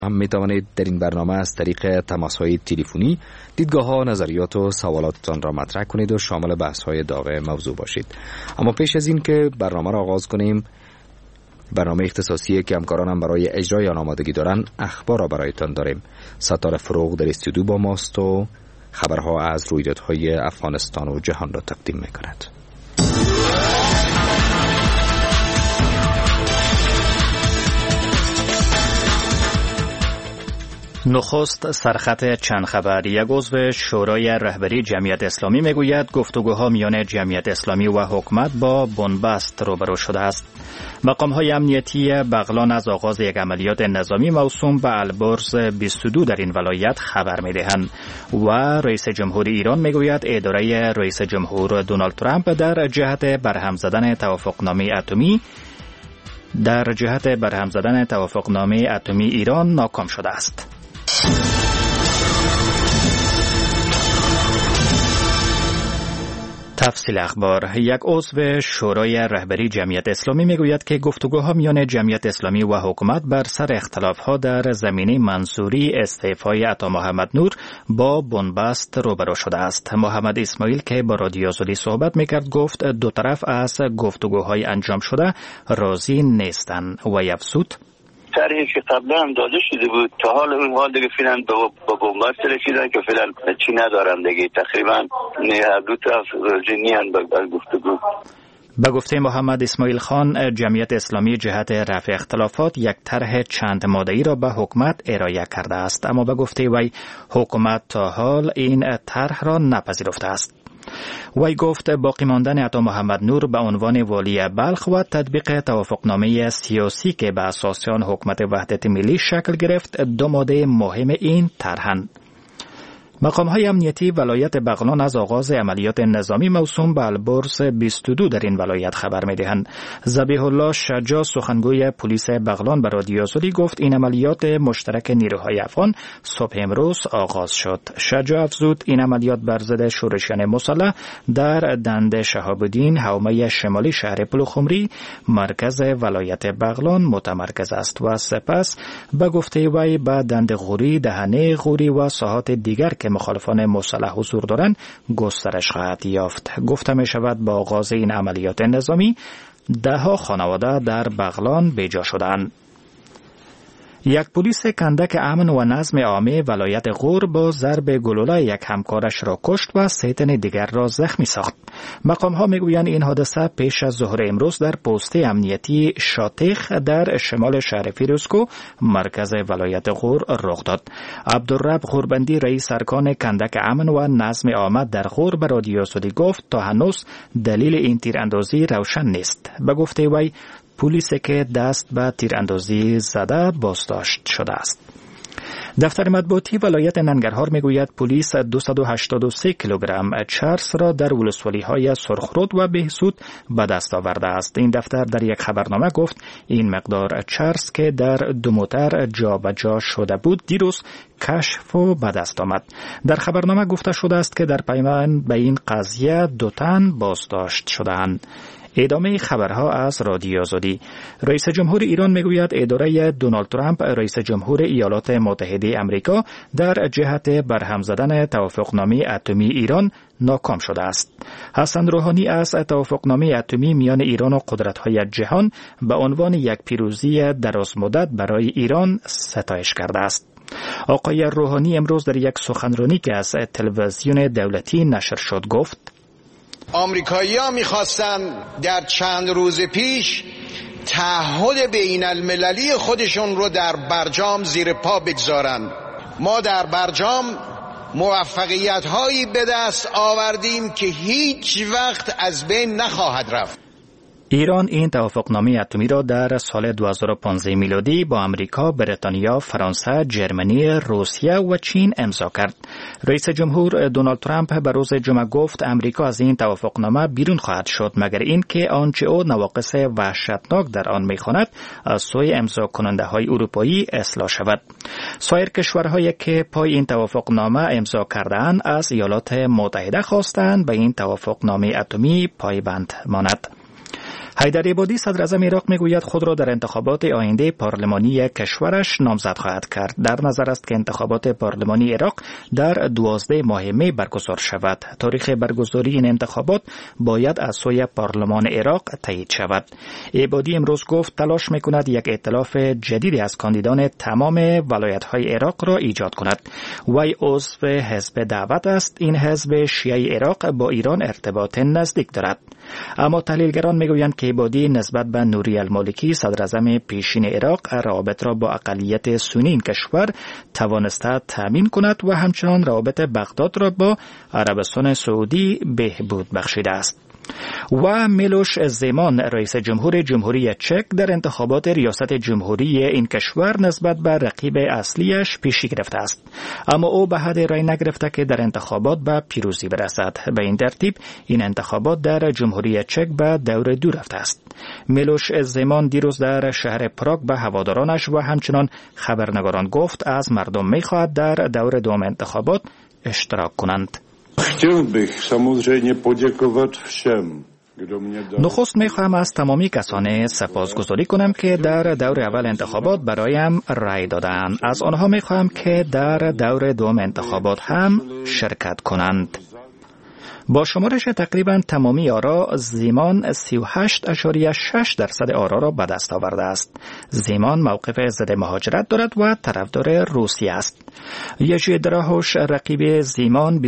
هم می توانید در این برنامه از طریق تماس‌های تلفنی دیدگاه‌ها، نظریات و سوالاتتان را مطرح کنید و شامل بحث‌های داغ موضوع باشید. اما پیش از این که برنامه را آغاز کنیم، برنامه اختصاصی که همکارانم برای اجرای آن آمادگی دارند، اخبار را برایتان داریم. ستاره فروغ در استودیو با ماست و خبرها از رویدادهای افغانستان و جهان را تقدیم می‌کند. نخست سرخط چند خبر. یک عضو شورای رهبری جمعیت اسلامی میگوید گفتگوها میان جمعیت اسلامی و حکومت با بنبست روبرو شده است. مقام‌های امنیتی بغلان از آغاز یک عملیات نظامی موسوم به البرز 22 در این ولایت خبر می‌دهند و رئیس جمهور ایران میگوید اداره رئیس جمهور دونالد ترامپ در جهت برهم زدن توافقنامه اتمی ایران ناکام شده است. تفصیل اخبار. یک عضو شورای رهبری جمعیت اسلامی میگوید که گفتگوها میان جمعیت اسلامی و حکومت بر سر اختلافها در زمینه منظوری استعفای عطا محمد نور با بنبست روبرو شده است. محمد اسماعیل که با رادیو آزادی صحبت میکرد گفت دو طرف از گفتگوهای انجام شده راضی نیستند و افزود طرحی که قبلا هم داده شده بود تا حال اون حال دیگه فعلا با بنبست رسیدن که فعلا چی ندارن دیگه، تقریبا دو طرف راضی نیستن با گفتگو. به گفته محمد اسماعیل خان، جمعیت اسلامی جهت رفع اختلافات یک طرح چند ماده‌ای را به حکومت ارائه کرده است، اما به گفته وی حکومت تا حال این طرح را نپذیرفته است. وی گفت باقی ماندن عطا محمد نور به عنوان والی بلخ و تطبیق توافقنامه سیاسی که به اساس آن حکومت وحدت ملی شکل گرفت دو ماده مهم این طرحند. مقام‌های امنیتی ولایت بغلان از آغاز عملیات نظامی موسوم به البرز 22 در این ولایت خبر می‌دهند. ذبیح الله شجاع سخنگوی پلیس بغلان به رادیو آزادی گفت این عملیات مشترک نیروهای افغان صبح امروز آغاز شد. شجاع افزود این عملیات بر ضد شورشیان مسلح در دند شهاب الدین حومه شمالی شهر پلخمری مرکز ولایت بغلان متمرکز است و سپس به گفته وی به دند غوری، دهنه غوری و ساحات دیگر که مخالفان مسلح حضور دارند گسترش خواهد یافت. گفته می شود با آغاز این عملیات نظامی 10 خانواده در بغلان بیجا شدند. یک پلیس کندک امن و نظم عامه ولایت غور با ضرب گلوله یک همکارش را کشت و 3 تن دیگر را زخمی ساخت. مقام‌ها میگویند این حادثه پیش از ظهر امروز در پست امنیتی شاتخ در شمال شهر فیروزکو مرکز ولایت غور رخ داد. عبدالرب غوربندی رئیس ارکان کندک امن و نظم عامه در غور به رادیو آزادی گفت تا هنوز دلیل این تیراندازی روشن نیست. به گفته وی پلیسی که دست به تیراندازی زده بازداشت شده است. دفتر مطبوعاتی ولایت ننگرهار میگوید پلیس 283 کیلوگرم چرس را در ولسوالی‌های سرخرود و بهسود به دست آورده است. این دفتر در یک خبرنامه گفت این مقدار چرس که در 2 موتر جابجا شده بود دیروز کشف و به دست آمد. در خبرنامه گفته شده است که در پیمان به این قضیه 2 تن بازداشت شده‌اند. ادامه خبرها از رادیو آزادی. رئیس جمهور ایران میگوید اداره دونالد ترامپ رئیس جمهور ایالات متحده آمریکا در جهت برهم زدن توافقنامه اتمی ایران ناکام شده است. حسن روحانی از توافقنامه اتمی میان ایران و قدرت‌های جهان به عنوان یک پیروزی درازمدت برای ایران ستایش کرده است. آقای روحانی امروز در یک سخنرانی که از تلویزیون دولتی نشر شد گفت آمریکایی‌ها می‌خواستن در چند روز پیش تعهد بین المللی خودشون رو در برجام زیر پا بگذارن. ما در برجام موفقیت‌هایی به دست آوردیم که هیچ وقت از بین نخواهد رفت. ایران این توافقنامه اتمی را در سال 2015 میلادی با امریکا، بریتانیا، فرانسه، جرمنی، روسیه و چین امضا کرد. رئیس جمهور دونالد ترامپ به روز جمعه گفت امریکا از این توافقنامه بیرون خواهد شد مگر اینکه آنچه او نواقص وحشتناک در آن می‌خواند از سوی امضا کننده های اروپایی اصلاح شود. سایر کشورهایی که پای این توافقنامه امضا کرده‌اند از ایالات متحده خواستند به این توافقنامه اتمی پایبند ماند. حیدر عبادی صدر اعظم عراق میگوید خود را در انتخابات آینده پارلمانی کشورش نامزد خواهد کرد. در نظر است که انتخابات پارلمانی عراق در 12 ماه می برگزار شود. تاریخ برگزاری این انتخابات باید از سوی پارلمان عراق تایید شود. عبادی امروز گفت تلاش میکند یک ائتلاف جدیدی از کاندیدان تمام ولایت‌های عراق را ایجاد کند. وی عضو حزب دعوت است. این حزب شیعه عراق با ایران ارتباط نزدیک دارد. اما تحلیلگران میگویند که عبادی نسبت به نوری المالکی صدر اعظم پیشین عراق روابط را با اقلیت سنی این کشور توانسته تامین کند و همچنان روابط بغداد را با عربستان سعودی بهبود بخشیده است. و میلوش زیمان رئیس جمهور جمهوری چک در انتخابات ریاست جمهوری این کشور نسبت به رقیب اصلیش پیشی گرفته است، اما او به حد رای نگرفته که در انتخابات به پیروزی برسد. به این ترتیب این انتخابات در جمهوری چک به دور دو رفته است. میلوش زیمان دیروز در شهر پراگ به هوادارانش و همچنان خبرنگاران گفت از مردم می‌خواهد در دور دوم انتخابات اشتراک کنند. Chtěl bych samozřejmě poděkovat všem, kdo mě dal. نخست میخواهم از تمامی کسانی سپاسگزاری کنم که در دور اول انتخابات برایم رای دادند. از آنها میخواهم که در دور دوم انتخابات هم شرکت کنند. با شمارش تقریبا تمامی آرا زیمان 38.6% آرا را به دست آورده است. زیمان موقف ضد مهاجرت دارد و طرفدار روسیه است. یجی دراهوش رقیب زیمان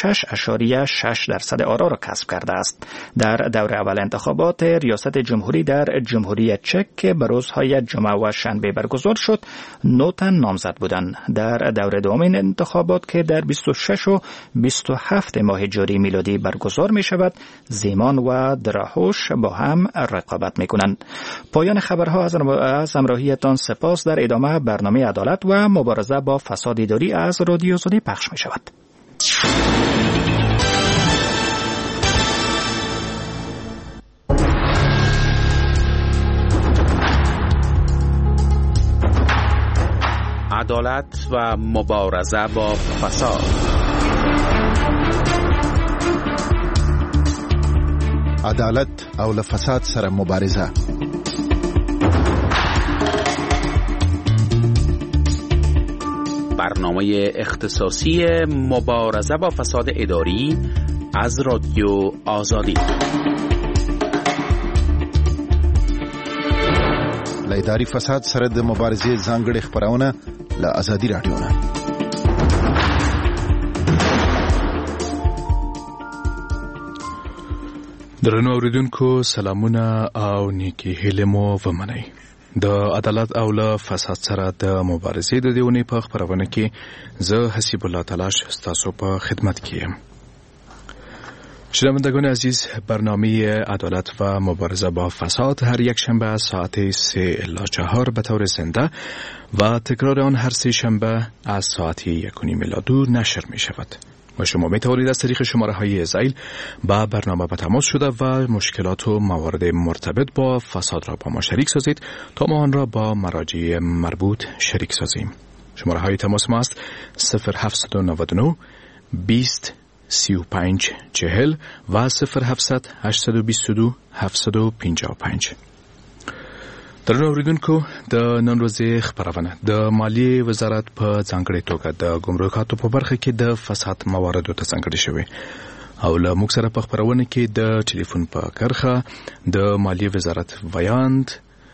26.6% آرا را کسب کرده است. در دور اول انتخابات ریاست جمهوری در جمهوری چک که به روزهای جمعه و شنبه برگزار شد 9 تن نامزد بودند. در دور دوم انتخابات که در 26 و 27 ماه جاری میلادی برگزار می شود زیمان و دراهوش با هم رقابت می کنند. پایان خبرها از همراهیتان سپاس. در ادامه برنامه عدالت و مبارزه با فساد اداری از رادیو آزادی پخش می شود. عدالت و مبارزه با فساد. عدالت او له فساد سره مبارزه. برنامه اختصاصی مبارزه با فساد اداری از رادیو آزادی. له اداري فساد سره د مبارزې ځانګړي خبرونه له آزادي رادیو نه. درنو اوریدونکو سلامونه او نیکی هیله مو ومنئ. د عدالت او له فساد سره د مبارزې د دیونې په خبرونه کې زه حسیب الله تلاش ستاسو په خدمت کې یم. شنوندگان عزیز، برنامه عدالت و مبارزه با فساد هر یک شنبه ساعت 3 الی 4 به طور زنده و تکرار آن هر 3 شنبه از ساعت 1 الی 2 نشر می شود. و شما می توانید از طریق شماره های زیل با برنامه به تماس شده و مشکلات و موارد مرتبط با فساد را با ما شریک سازید تا ما آن را با مراجع مربوط شریک سازیم. شماره های تماس ما است 0799 20 35 40 و 0700 822 755. در اوریدونکو د نن ورځې خبرونه د مالیې وزارت په ځانګړې توګه د ګمرکاتو په برخه کې د فساد مواردو ته ځانګړې شوی او له موږ سره په خبرونه کې د ټلیفون په کرخه د مالیې وزارت ویاند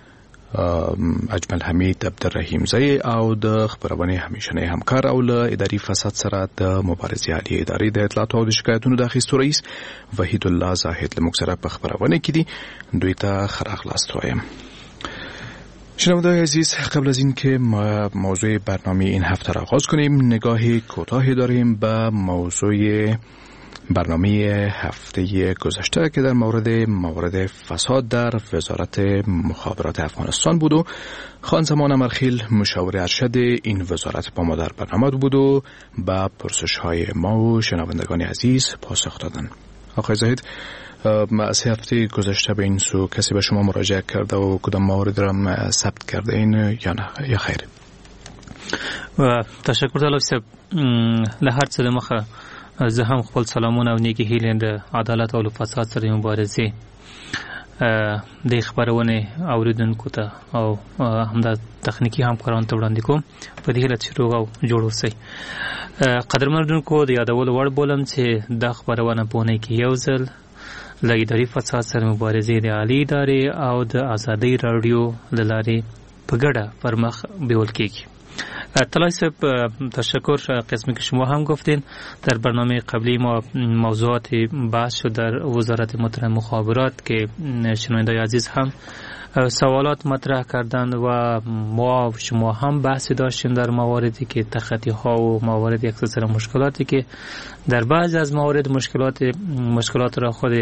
اجمل حمید عبدالرحیم زئی او د خبرونه همیشنی همکار او له اداري فساد سره د مبارزې عالی ادارې د اطلاعات او د شکایتونو د اخیستو رئیس وحید الله زاهد له موږ سره په خبرونه کې دي. دوی ته خراغلاست وایم. شنوندگان عزیز، قبل از این که موضوع برنامه این هفته را آغاز کنیم نگاهی کوتاهی داریم به موضوع برنامه هفته گذشته که در موارد فساد در وزارت مخابرات افغانستان بود و خان زمان امرخیل مشاور ارشد این وزارت با ما در برنامه بود و به پرسش های ما و شنوندگان عزیز پاسخ دادن. آقای زاهد، از هفته گذشته به این سو کسی به شما مراجعه کرده و کدام موارد را ثبت کرده این یا نه یا خیر؟ و تشکر تعالی صاحب له هر څه د مخه زه هم خپل سلامونه او نیکی هیلې د عدالت او فساد سره مبارزې د خبرونه اوریدونکو ته او همدا تخنیکی همکارانو ته وړاندې کوم په دې حالت چې روغ او جوړ اوسئ. قدرمنونکو د یادولو وړ بولم چې دا خبرونه په اونۍ کې یو ځل له اداري فساد سره مبارزې د عالی ادارې او د ازادۍ راډیو له لارې په ګډه پر مخ بیول کیږي. طلای صاحب تشکر. قسمی که شما هم گفتین در برنامه قبلی ما موضوعات بحث شد در وزارت محترم مخابرات که شنوندگان عزیز هم سوالات مطرح کردند و ما و شما هم بحثی داشتیم در مواردی که تخطی ها و موارد اکثر مشکلاتی که در بعضی از موارد مشکلات را خود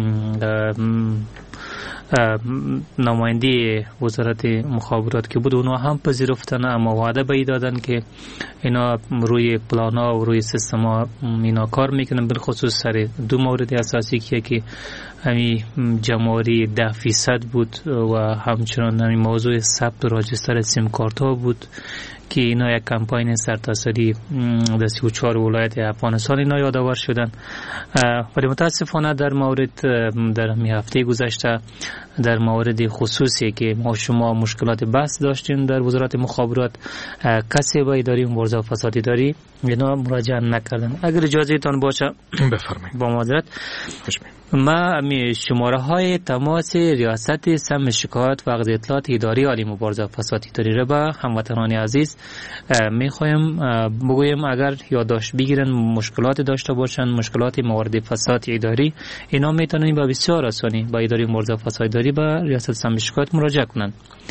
نماینده وزارت مخابرات که بود اونا هم پذیرفتن، اما وعده به دادن که اینا روی پلانا و روی سیستم ها اینا کار میکنن، بالخصوص سر دو مورد اساسی که همین جمع‌آوری 10% بود و همچنان همین موضوع ثبت و راجستر سیم کارت ها بود که اینا یک کمپاین سرتاسری در 34 ولایت افغانستان اینا یادآور شدن. ولی متاسفانه در مورد در همین هفته گذشته در مورد خصوصی که ما شما مشکلات بحث داشتیم در وزارت مخابرات کسی با اداره مبارزه با فساد اداری اینا مراجعه نکردن. اگر اجازه تان باشه بفرمایید. با معذرت ما شماره های تماس ریاست سم شکایت و عقد اطلاعات اداری عالی مبارزه با فساد اداری را به هموطنان عزیز میخوایم بگویم اگر یادداشت بگیرن مشکلات داشته باشن، مشکلات موارد فساد اداری، اینا میتونن با بسیار آسانی با اداره مبارزه با فساد اداری به ریاست سم شکایت مراجعه کنند.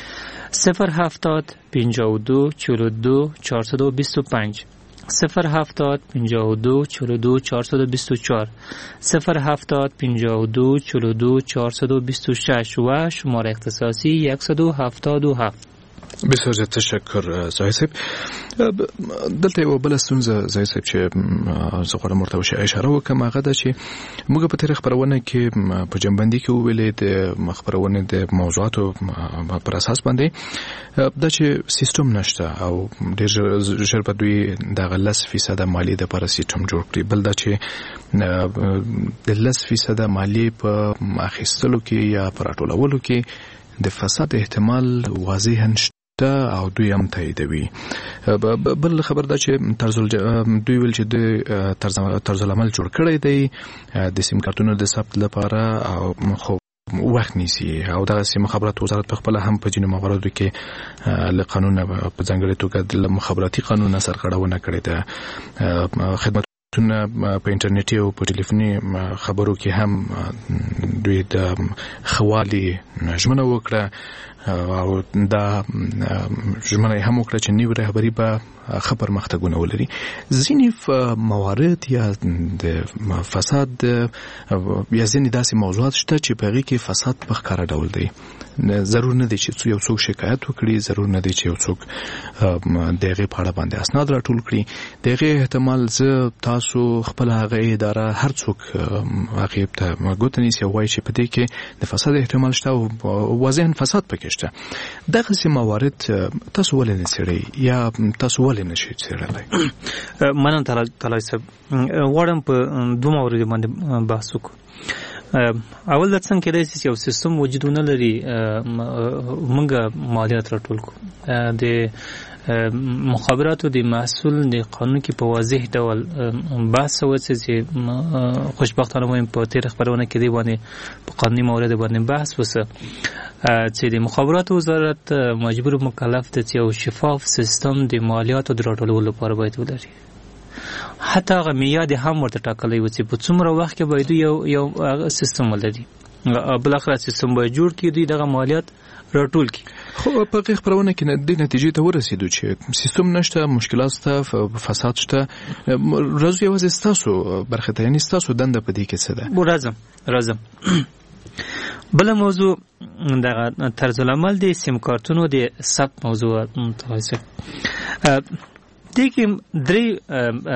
070 52 42 425 070 52 42 424 070 52 42 426 و شماره اختصاصی 177. بسیار زیاد تشکر زاهد صاحب. دلته یو بل ستونزه زاهد صاحب چې زه غواړم ورته اشاره وکړم هغه ده چې موږ په تېره خپرونه کې په جنبندي کې وویلې د خپرونې د موضوعاتو پر اساس باندې دا چې سیستم نشته او ډېر ژر به دوی دغه 10% مالیې دپاره سیستم جوړ کړي. بل دا چې د 10% مالیې په اخیستلو کې یا په راټولولو کې د فساد احتمال واضحاً او دوی هم تاییدوي. بل خبر دا چې دوی ویل چې د طرز العمل جوړ کړی دی د سیم کارتونو د ثبت لپاره او خو وخت نیسي او دغه سیم مخابرات وزارت په خپل هم په ځینو مواردو کې له قانون په ځانګړي توګه د مخابراتي قانون سرغړونه کړې ده. خدمتونه په انټرنیټي او په ټلیفوني خبرو کې هم دوی د خوالي ژمنه وکړه او دا ژمنه هم وکړه چې نوې رهبري به ښه پرمختګونه ولري. ځینې موارد یا د فساد یا ځینې داسې موضوعات شته چې په هغې کې فساد په ښکاره ډول دی. ضرور نه دی چې یو څوک شکایت وکړي، ضرور نه دی چې یو څوک د هغې په اړه باندې اسناد راټول کړي. د هغې احتمال زه تاسو خپل هغه اداره هر څوک هغې ته ګوته نیسي او وایي چې په دې کې د فساد احتمال شته او واضحاً فساد پکې شته. دغسې موارد تاسو ولې نه څېړئ یا تاسو ولې نه شئ څېړلی؟ منم طلای صاحب. غواړم په دوه موردو باندې بحث وکړو. اول د څنګه کېدای شي چې یو سیستم وجود ونه لري موږ مالیات راټول کړو. د مخابراتو د محصول د قانون کې په واضح ډول بحث وشي چې خوشبختانه وایم په تېره خپرونه کې دی باندې په قانوني موارد باندې بحث وشي چې د مخابراتو وزارت مجبور مکلف دی چې یو شفاف سیستم د مالیاتو د راټولولو لپاره باید ولري. حتی هغه میعاد هم ورته ټاکلی و چې په څومره وخت کې باید یو سیستم ولري. بالاخره سیستم باید جوړ کړي، دوی دغه مالیات راټول کړي. خو په هغې خپرونه کې د نتیجې ته ورسېدو چې سیستم نشته، مشکلات شته، فساد شته. راځو یوازې ستاسو برخې ته، یعنې ستاسو دنده په دې کې څه ده؟ راځم. بله موضوع دغه طرز العمل د سیم کارتونو د ثبت موضوع متوسط دیگه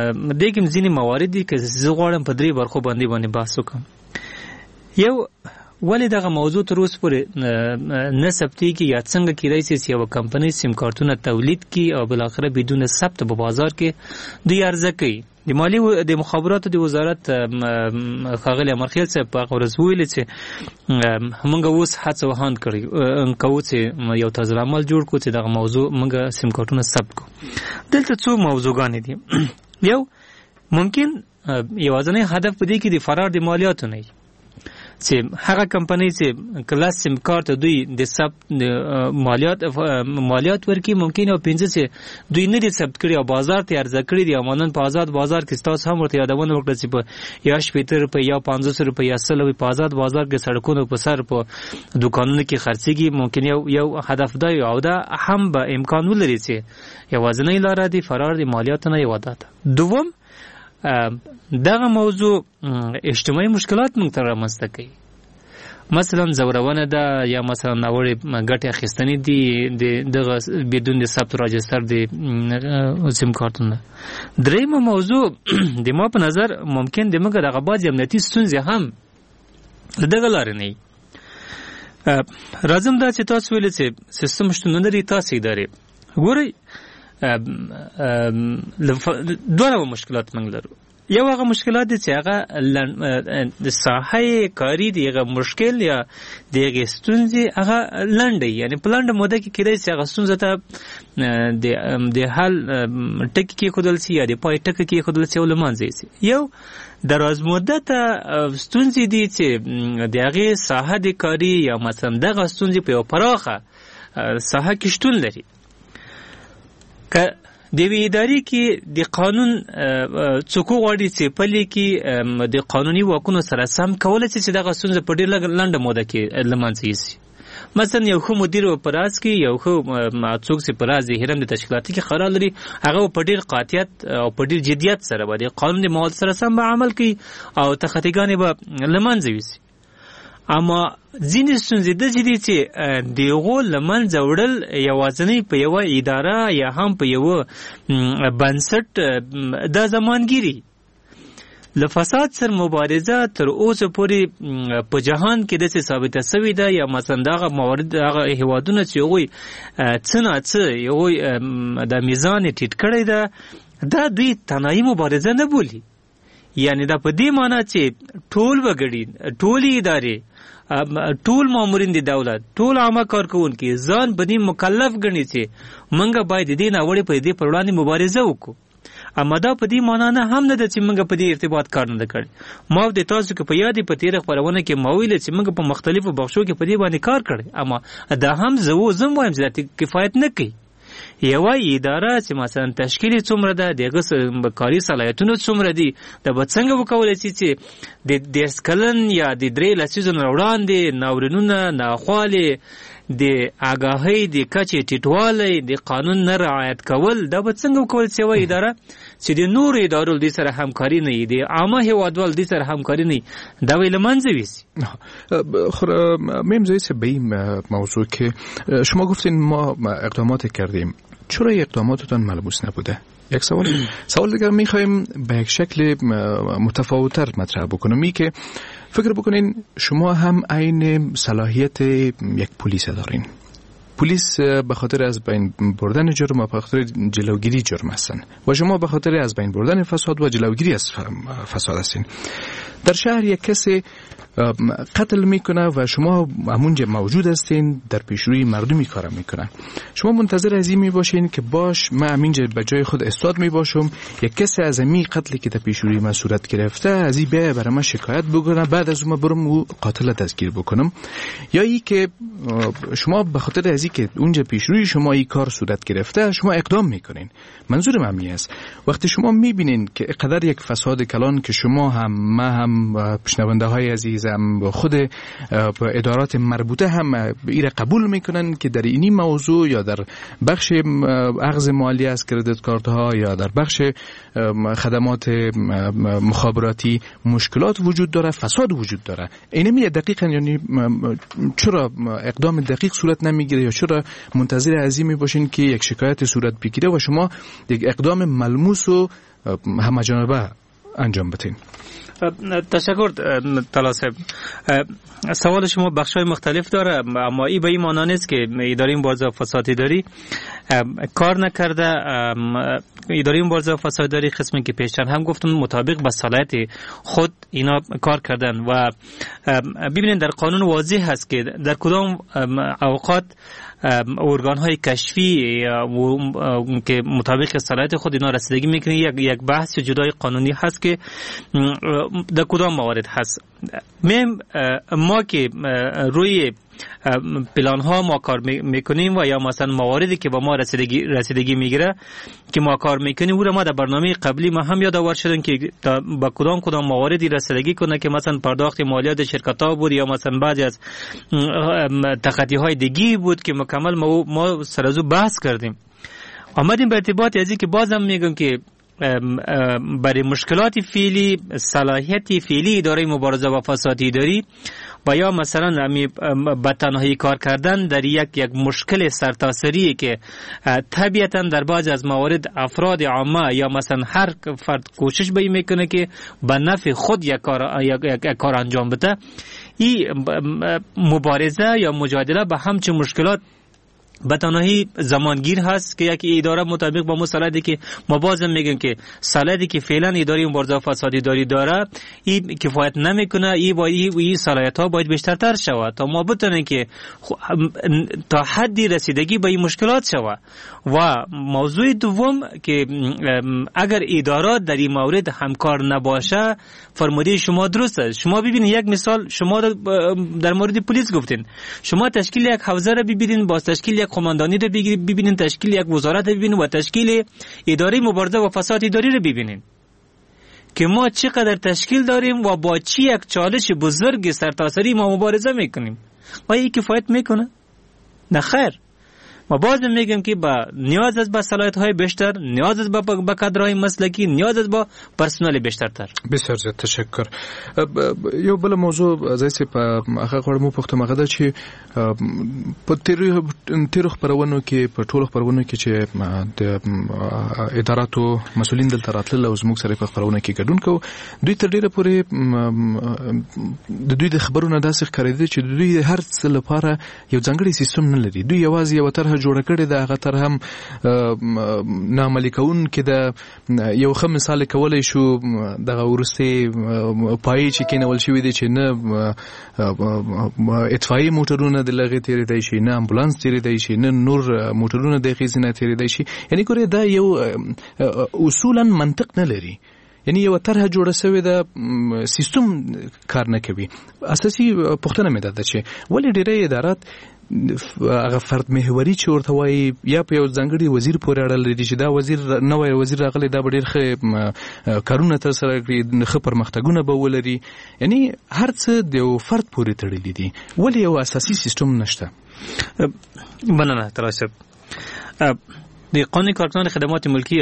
ځینې موارد دي که زه غواړم په درې برخو باندې بحث وکړم. یو ولې دغه موضوع تر اوسه پورې نه ثبتېږي یا څنګه کېدای شي چې یوه کمپنۍ سیم کارتونه تولید کړي او بالاخره بدون ثبت په بازار کې دوی عرضه کوي. د مالیې د مخابراتو د وزارت ښاغلی امرخیل صاحب په هغه ورځ وویل چې موږ اوس هڅه وهان کوو چې یو طرزالعمل جوړ کړو چې دغه موضوع موږ سیم کارتونه ثبت کړو. دلته څو موضوعګانې دي. یو ممکن یوازینی هدف په دې کې د فرار د مالیاتو نه وي چې هغه کمپنۍ چې کله سیم کارت دوی د ثبت مالیات ورکړي ممکن او 15 چې دوی نه دي ثبت کړي او بازار ته عرضه کړي دي. امانن په آزاد بازار کې تاسو هم ورته یادونه وکړه چې په یا 80 روپۍ یا 500 روپۍ یا 100 روپۍ په آزاد بازار کې سړکونو په سر په دکانونو کې خرڅيږي. ممکن یو هدف دی او دا هم به امکان ولري چې یوازینی لاره دی فرار د مالیاتو نه یو ده. دوم دغه موضوع اجتماعي مشکلات موږ ته رامنځته کوي. مثلا زورونه ده یا مثلا ناوړې ګټې اخیستنې دي دغه بدون د ثبت راجستر د سیم کارتونه. درېیمه موضوع د ما په نظر ممکن د موږ دغه بعضې امنیتي ستونزې هم دغه لارې نه وي. راځم دا چې تاسو ویلې چې سیستم شتون نه لري تاسې ادارې ګورئ دوه مشکلات موږ لرو. یو هغه مشکلات دي چې هغه د ساحه کاری دی هغه مشکل یا د ستونزې هغه لنډ یعنی په لنډه موده کې کېدای شي هغه ستونزه ته د حل ټکی کې خودل شي یا د پای ټکی کې خودل شي او لمانځي شي. یو دراز مدته ستونزې دي چې د هغه ساحه د کاری یا مثلا دغه ستونزې په یو پراخه ساحه کې شتون لري. که د وی ادارې کې د قانون څوک غواړي چې پلي کې د قانوني واکونو سره سم کولای شي چې دغه ستونزه په ډېر لنډه موده کې لمانځي شي. مثلا یو ښه مدیر په راز کې یو ښه څوک چې په راز د هرم د تشکیلاتي کې قرار لري هغه په ډېر قاطعیت او په ډېر جدیت سره به د قانون د مواد سره سم عمل کوي او تخطیګانې به لمانځي وي. اما ځینې ستونزې داسې دي چې د هغو له منځه وړل یوازینی په یوه اداره یا هم په یوه بنسټ دا زمانګیري. له فساد سره مبارزه تر اوسه پورې په جهان کې داسې ثابته شوې ده یا مثلا دغه موارد هغه هیوادونه چې هغوی څه ناڅه هغوی د میزان یې ټیټ کړی ده دا دوی تنهایي مبارزه نه بولي. یعنی دا په دې معنی چې ټول وګړي ټولې ادارې ټول مامورین د دولت ټول عامه کارکوونکي ځان په دې مکلف ګڼي چې موږ باید د دې ناوړې پدیدې پر وړاندې مبارزه وکړو. اما دا په دې معنا نه هم نه ده چې موږ په دې ارتباط کار نه کړی. ما د تاسو کې په یادې په تیره خپرونه کې ما ویل چې موږ په مختلفو بخشو کې په دې باندې کار کړی اما دا هم زه وایم چې کفایت نه کوي. یوه اداره چې مثلا تشکیل څومره ده دغه کاري صلاحیتونه څومره دي دا به څنګه وکولی شي چې د 10 کلن یا د 3 لسیزونو وړاندې ناورینونه ناخوالې د آګاهۍ د کچې ټیټوالی د قانون نه رعایت کول دا به څنګه وکولی شي یوه اداره چې د نورو ادارو دې سره همکاري نه وي د عامه هیوادوال دې سره همکاري نه وي دا به له منځه ویسي. میمزایی به این موضوع که شما گفتین ما اقدامات کردیم چرا اقداماتتان ملموس نبوده؟ یک سوال دیگر میخوایم به یک شکل متفاوتر مطرح بکنم این که فکر بکنین شما هم عین صلاحیت یک پلیس دارین. پلیس به خاطر از بین بردن جرم و به خاطر جلوگیری جرم هستن و شما به خاطر از بین بردن فساد و جلوگیری از فساد هستین. در شهر یک کسی قتل میکنه و شما همونجا موجود هستین در پیشروی مردمی کار میکنن. شما منتظر از این میباشین که باش من همینجا به جای خود استاد میباشم یک کسی از این قتلی که در پیشروی من صورت گرفته از این بیای برای من شکایت بکنه بعد از اون برم او قاتل دستگیر بکنم یا ای که شما به خاطر از این که اونجا پیشروی شما این کار صورت گرفته شما اقدام میکنین. منظورم همین است وقتی شما میبینین که قدر یک فساد کلان که شما هم ما هم شنونده های عزیزم خود ادارات مربوطه هم ایره قبول میکنن که در اینی موضوع یا در بخش اخذ مالی از کردیت کارت ها یا در بخش خدمات مخابراتی مشکلات وجود داره فساد وجود داره. اینمی دقیقاً یعنی چرا اقدام دقیق صورت نمیگیره یا چرا منتظر از این میباشین که یک شکایت صورت بگیره و شما یک اقدام ملموس و همه‌جانبه انجام بدین؟ تشکر طلا صاحب. سوال شما بخش‌های مختلف داره، اما این به این معنی نیست که اداره مبارزه با فساد اداری کار نکرده. اداره مبارزه با فساد اداری قسمی که پیشتر هم گفتم مطابق با صلاحیت خود اینا کار کردن و ببینید در قانون واضح هست که در کدام اوقات ارگان‌های کشفی که مطابق صلاحیت خود اینا رسیدگی میکنه. یک بحث جدای قانونی هست که در کدام موارد هست. ما که روی پلان ها ما کار میکنیم و یا مثلا مواردی که با ما رسیدگی میگیره که ما کار میکنیم او را ما در برنامه قبلی ما هم یادآور شدن که با کدام مواردی رسیدگی کنه که مثلا پرداخت مالیات شرکت ها بود یا مثلا بعضی از تخطی های دیگی بود که مکمل ما سر از او بحث کردیم. آمدیم به ارتباط از این که بازم میگم که برای مشکلات فعلی صلاحیت فعلی اداره مبارزه با فساد اداری و یا مثلا به تنهایی کار کردن در یک مشکل سرتاسری که طبیعتا در بعضی از موارد افراد عامه یا مثلا هر فرد کوشش به این میکنه که به نفع خود یک کار انجام بده، این مبارزه یا مجادله به همچین مشکلات به تنهایی زمانگیر هست که یک اداره مطابق با صلاحیتی که ما بازم میگیم که صلاحیتی که فعلا اداره مبارزه با فساد اداری داره این کفایت نمیکنه. این صلاحیت ها باید بیشترتر شود تا ما بتونیم که تا حدی رسیدگی به این مشکلات شود. و موضوع دوم که اگر ادارات در این مورد همکار نباشه، فرموده شما درست است. شما ببینید یک مثال، شما در مورد پلیس گفتین، شما تشکیل یک حوزه را ببینید، با تشکیل یک قماندانی را ببینید، تشکیل یک وزارت را ببینید و تشکیل اداره مبارزه با فساد اداری را ببینید که ما چقدر تشکیل داریم و با چی یک چالش بزرگ سرتاسری ما مبارزه میکنیم. و این کفایت میکنه؟ نه خیر. ما باز میگم که با نیاز است به صلاحیت‌های بیشتر، نیاز است به کادرهای مسلکی، نیاز است به پرسنل بیشترتر. بسیار زیاد تشکر. یو بل موضوع زایسه په هغه غوړمو پښتو مغه چې په تیرو خبرونو کې په ټولو خبرونو کې چې د اداراتو مسولین دلته راتلل او زموږ سره په خبرونو کې ګډون کوو، دوی تر ډیره پورې د دوی د خبرونو داسې ښکارېده چې دوی هر څه لپاره یو ځانګړی سیستم نه لري. دوی یوازې یو طرح جوړه کړې ده، هغه طرح هم ناعملي کوونکې ده. یو ښه مثال کولی شو دغه وروستې پایې چې کېنول شوي دي چې نه اطفایي موټرونه د لغې تېرېدی شي، نه امبولانس تېرېدی شي، نه نور موټرونه د هغې ځینه تېرېدی شي. یعنې ګورې دا یو اصولا منطق نه لري. یعنی یو طرح جوړه شوې ده، سیستم کار نه کوي. اساسي پوښتنه مې ده چې ولې ډېری ادارات هغه فرد محوري چې ورته وایي یا په یو ځانګړي وزیر پورې اړه لري چې دا وزیر نوی وزیر راغلی دا به ډېر ښه کارونه ترسره کړي، ښه پرمختګونه به ولري. یعنی هر څه د یو فرد پورې تړلي دي، ولې یو اساسي سیستم نشته؟ مننه طلا صاحب. د قانون کارکنان خدمات ملکی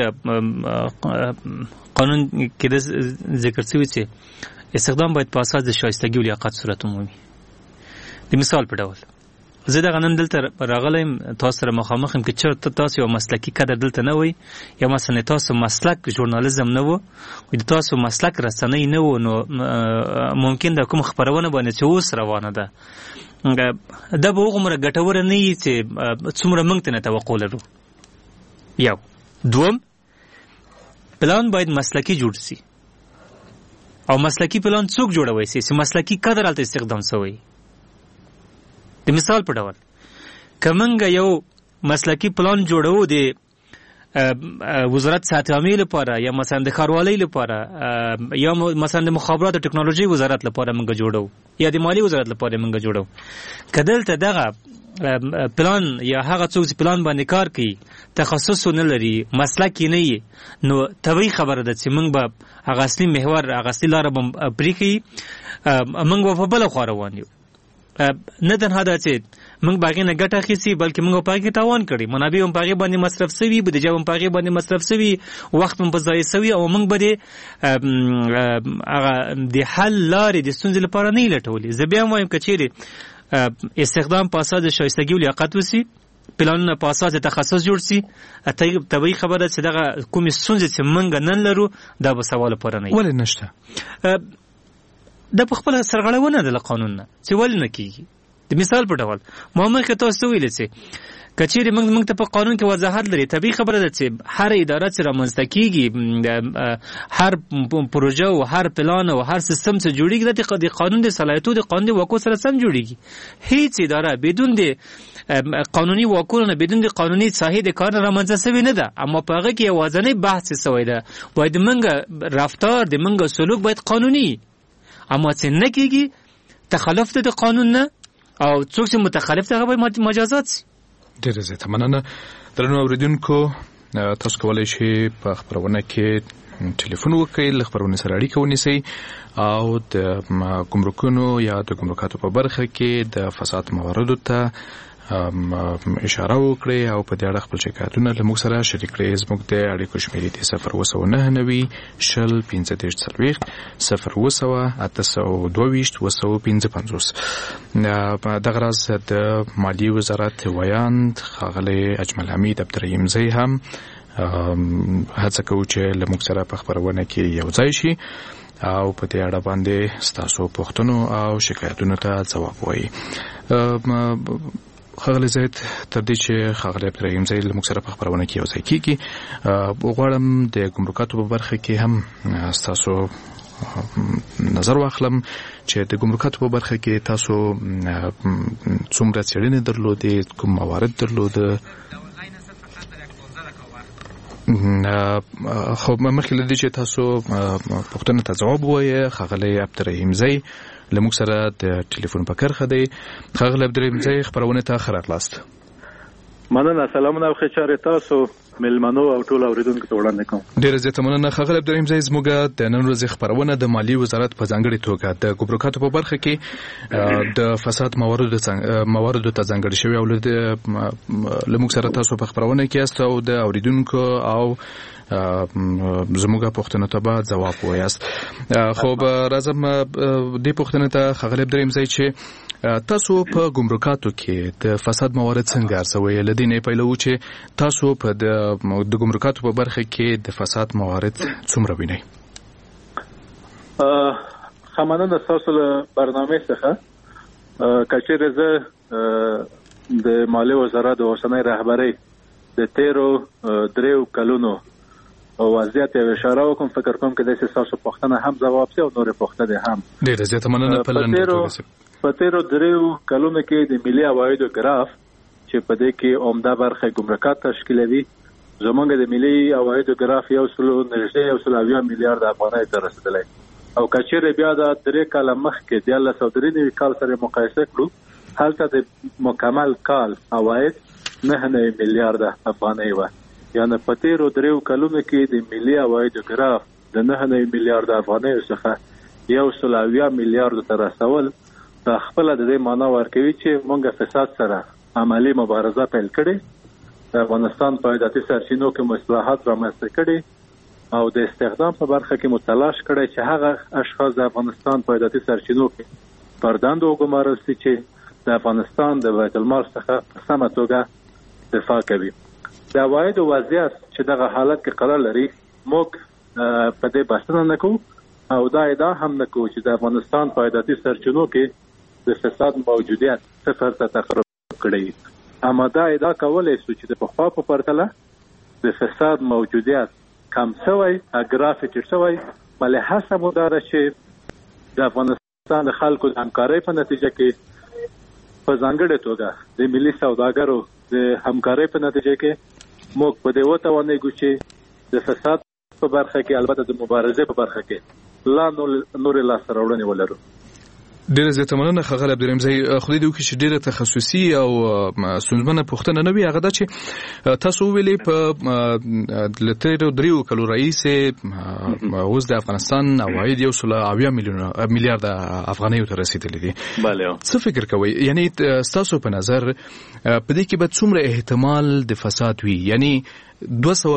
قانون کې د ذکر شوی چې استخدام باید په اساس د شایستګي او لیاقت صورت عمومي. د مثال په ډول زه دغه نن دلته راغلم تاسو سره مخامخ یم که چېرته تاسو یو مسلکي کادر دلته نه وئ یا مثلا تاسو مسلک ژورنالیزم نه و، د تاسو مسلک رسنۍ نه و، نو ممکن د کوم خبرونه باندې چې اوس روانه ده دا به هغومره ګټوره نه وي چې څومره موږ ته نه توقع لرو. یو دوم، پلان باید مسلکی جوړ سي او مسلکی پلان څوک جوړوي چې مسلکی کادر هلته استخدام شوی. د مثال په ډول که موږ یو مسلکی پلان جوړو د وزارت صحت عامه لپاره یا مثلا د ښاروالۍ لپاره یا مثلا د مخابرات او ټکنالوژي وزارت لپاره موږ جوړو یا د مالی وزارت لپاره موږ جوړو، که دلته دغه پلان یا هغه څوک چې پلان باندې کار کوي تخصص نه لري، مسلک نه وي، نو طبیعي خبره ده چې موږ به هغه اصلي محور، هغه اصلي لاره به پرېښي، موږ به په بله خوا روان یو. نه تنها دا چې موږ په هغې نه ګټه اخیستي بلکې موږ په هغې کې تاوان کړی، منابع هم په هغې باندې مصرف شوي، بودیجه هم په هغې باندې مصرف شوي، وخت هم په ضایع شوي او موږ به د حل لارې د ستونزې لپاره نه یې لټولې. زه بیا هم وایم که چیرې استخدام په اساس شایستګي او لیاقت وسي، پلانونه په اساس تخصص جوړ سي، طبیعي خبره چې دغه کومې ستونزې چې موږ نن لرو دا به سوال لپاره نه وي. ولې نشته؟ د په خپل سرغړونه ده له قانون نه چې ولې نه کیږي. د مثال په ډول ما مخکې تاسو ویل چې کچېرې موږ ته په قانون کې وضاحت لري. طبیعي خبره ده چې هر اداره چې رامنځته کیږي، هر پروژه او هر پلان او هر سیستم چې جوړیږي د قانون د صلاحیتو د قانون د واکو سره سم جوړیږي. هیڅ اداره بدون د قانوني واکونو بدون د قانوني ساحې د کار رامنځته شوی نه ده. اما په هغه کې یوازینی بحث څه وای ده، باید موږ رفتار د موږ سلوک باید قانوني، اما چې نه کیږي تخلف د قانون نه، او څوک چې متخلف ده هغه باید مجازات شي. ډیره زیاته مننه. درنو اوریدونکو، تاسو کولی شئ په خبرونه کې ټلیفون وکړئ، له خبرونه سره اړیکه ونیسئ او د ګمرکونو یا د ګمرکاتو په برخه کې د فساد مواردو ته اشاره وکړئ او په دې اړه خپل شکایتونه له موږ سره شریک کړئ. زموږ د اړیکو شمیرې دی 01530 دغه راز د مالیې وزارت ویاند ښاغلی اجمل حمید عبدالرحیمزی هم هڅه کوو چې له موږ سره په خپرونه کې یو ځای شي او په دې اړه باندې ستاسو پوښتنو او شکایتونو ته ځواب وایي. ښاغلی زید، تر دې چې ښاغلی عبدالرحیمزی له موږ سره په خپرونه کې یو ځای کېږي، غواړم د ګمرکاتو په برخه کې هم ستاسو نظر واخلم چې د ګمرکاتو په برخه کې تاسو څومره څېړنې درلودې، کوم موارد درلوده؟ خو مخکې له دې چې تاسو پوښتنې ته ځواب ووایئ، ښاغلی عبدالرحیمزی له موږ سره د ټلیفون په کرښه دی. ښاغلی عبدالرحیمزی، خپرونې ته ښه راغلاست. مننه. سلامونه او ښه چارې تاسو مېلمنو او ټول اوریدونکو ته وړاندې کوم. ډېره زیاته مننه. ښاغلی عبدالرحیمزی، زموږ د نن ورځې خپرونه د مالیې وزارت په ځانګړې توګه د ګمرکاتو په برخه کې د فساد مواردو ته ځانګړې شوې او له موږ سره تاسو په خپرونه کې یاست او د اوریدونکو او زموږ پوښتنو ته به ځواب وایاست. خو راځم دې پوښتنې ته ښاغلی عبدالرحیمزی چې تاسو په ګمرکاتو کې د فساد موارد څنګه ارزوئ؟ له دې نه پیلوو چې تاسو په د ګمرکاتو په برخه کې د فساد موارد څومره وینئ؟ ښه مننه ستاسو له برنامې څخه. که چېرې زه د مالیې وزارت د اوسنۍ رهبرۍ د تیرو 3 کلونو وضعیت یو اشاره وکم، فکر کوم کې داسې ستاسو پوښتنه هم ځواب شي او نورې پوښتنې هم. ډېره زیاته مننه. په تیرو 3 کلونو کې د ملي عوایدو ګراف چې په دې کې عمده برخه ګمرکات تشکیلوي، زمونږ د ملي عوایدو ګراف 1.9 میلیارډ افغانۍ ته رسیدلی، او که چېرې بیا د 3 کاله مخکې د 1993 کال سره مقایسه کړو، هلته د مکمل کال عواید 9 میلیارډ افغانۍ وه. یعنی په تیرو 3 کلونو کې د ملي عوایدو ګراف د 9 میلیارډ افغانۍ څخه 1.9 میلیارډ ته رسول دا خپل د دې معنا ورکوي چې موږ فساد سره عملی مبارزه پیل کړې، د افغانستان په عایداتي سرچینو کې اصلاحات رامنځته کړي او د استخدام په برخه کې متلاش کړي چې هغه اشخاص د افغانستان په عایداتي سرچینو کې پر دندو وګمارل شي چې د افغانستان د بیت المال څخه په سمه توګه دفاع کوي. د عوایدو وضعیت چې دغه حالت کې قرار لري، موږ په دې بحثونه نه کوو او دا ادعا هم نه کوو چې د افغانستان په عایداتي سرچینو کې د فساد موجودیت صفر ته تقرب کړی. اما دا ادعا کولی شو چې د پخوا په پرتله د فساد موجودیت کم شوی، اګراف ټیټ شوی، بلې هڅه مو دا ده چې د افغانستان د خلکو د همکارۍ په نتیجه کې په ځانګړې توګه د ملي سوداګرو د همکارۍ په نتیجه کې موږ په دې وتوانېږو چې د فساد په برخه کې، البته د مبارزې په برخه کې لا نورې لاسته راوړنې ولرو. ډېره زیاته مننه ښاغلی عبدالرحیمزی. خدای دې وکړي چې ډېره تخصصي او ستونزمنه پوښتنه نه وي. هغه دا چې تاسو وویلې په له تېرو 3 کلو راهیسې اوس د افغانستان عواید 1.9 میلیارډ افغانیو ته رسېدلي دي. څه فکر کوئ؟ یعنی ستاسو په نظر په دې کې به څومره احتمال د فساد وي؟ یعنی 200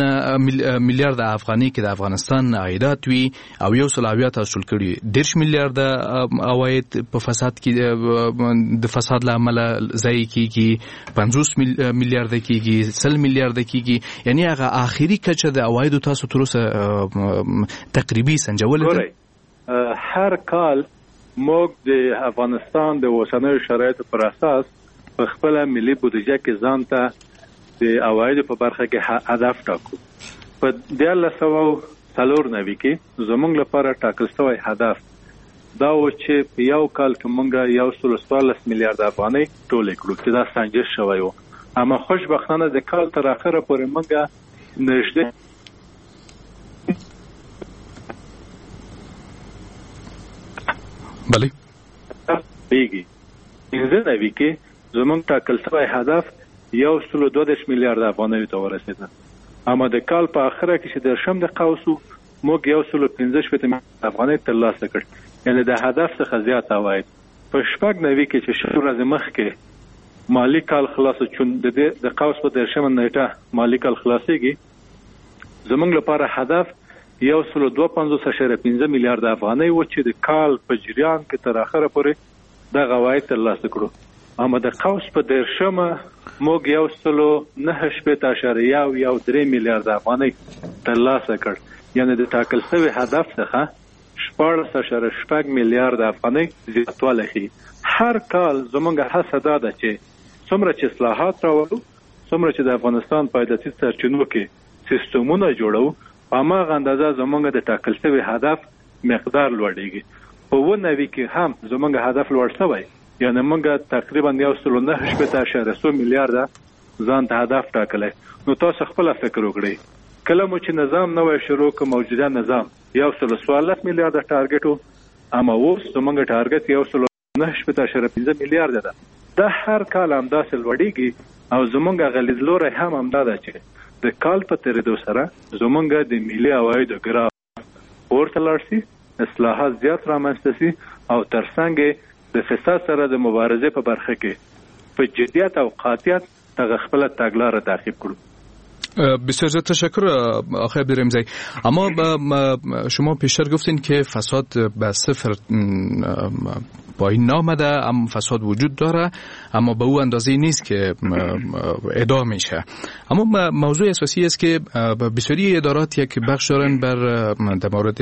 میلیارډ افغانۍ کې د افغانستان عایدات وي او 1.9 تحصیل کړي 10 میلیارډ عواید په فساد کې د فساد له امله ضایع کیږي، 50 میلیارډ کیږي، 100 میلیارډ کیږي. یعنی هغه آخري کچه د عوایدو تاسو تر اوسه تقریبي سنجول دي؟ هر کال موږ د افغانستان د اوسنیو شرایطو پر اساس په خپل ملي بودیجه کې ځان ته د عوایدو په برخه کې هدف ټاکو. په 1994 کې زموږ لپاره ټاکل شوی هدف دا و چې په یو کال کې موږ 114 میلیارډ افغانۍ ټولې کړو چې دا سنجش شوی و. اما خوشبختانه د کال تر اخره پورې موږ نږدې بله بیگی انځنوي کې زموږ ټاکل شوی هدف 112 میلیارډ افغانۍ ته ورسېده. اما د کال په اخره کې چې د شم د قوسو موږ 115 میلیارډ افغانۍ ترلاسه کړ، یعنی د هدف څخه زیات عواید. په 90 کې چې شروع ورځ مخکې مالی کال خلاص چون د قوس په 10 نیټه مالی کال خلاصيږي، زموږ لپاره هدف 152.5 میلیارډ افغانۍ و چې د کال په جریان کې تر اخره پورې د عواید ترلاسه کړو. اما د قوس په 10 موږ 109.13 میلیارډ افغانۍ ترلاسه کړ، یعنی د ټاکل شوی هدف څخه 14.8 میلیارډ افغانۍ زیاتوالی ښیي. هر کال زموږ هڅه دا ده چې څومره چې اصلاحات راوړو، څومره چې د افغانستان په عدالتي سرچینو کې سیستمونه جوړو، په هماغه اندازه زموږ د ټاکل شوی هدف مقدار لوړیږي. په 90 کې هم زموږ هدف لوړ شوی، یعنی موږ تقریبا 109.8 میلیارډ ځان ته هدف ټاکلی. نو تاسو خپل فکر وکړئ، کله مو چې نظام نوی شروع که موجوده نظام 114 میلیارډ ټارګټ و، اما اوس زموږ ټارګټ 109.5 میلیارډ ده. دا هر کال همداسې لوړیږي او زموږ غلیظلوری هم همدا ده چې د کال په تېرېدو سره زموږ د ملي عوایدو ګراف پورته لاړ شي، اصلاحات زیات رامنځته شي او ترڅنګ د فساد سره د مبارزې په برخه کې په جدیت او قاطعیت دغه خپله تګلاره تعقیب کړو. بسیار زیاد تشکر آقای عبدالرحیمزی. اما شما پیشتر گفتین که فساد به صفر پایین نامده، اما فساد وجود داره، اما به او اندازه نیست که ادعا میشه. اما موضوع اساسی است که بسیاری ادارات یک بخش دارن بر در مورد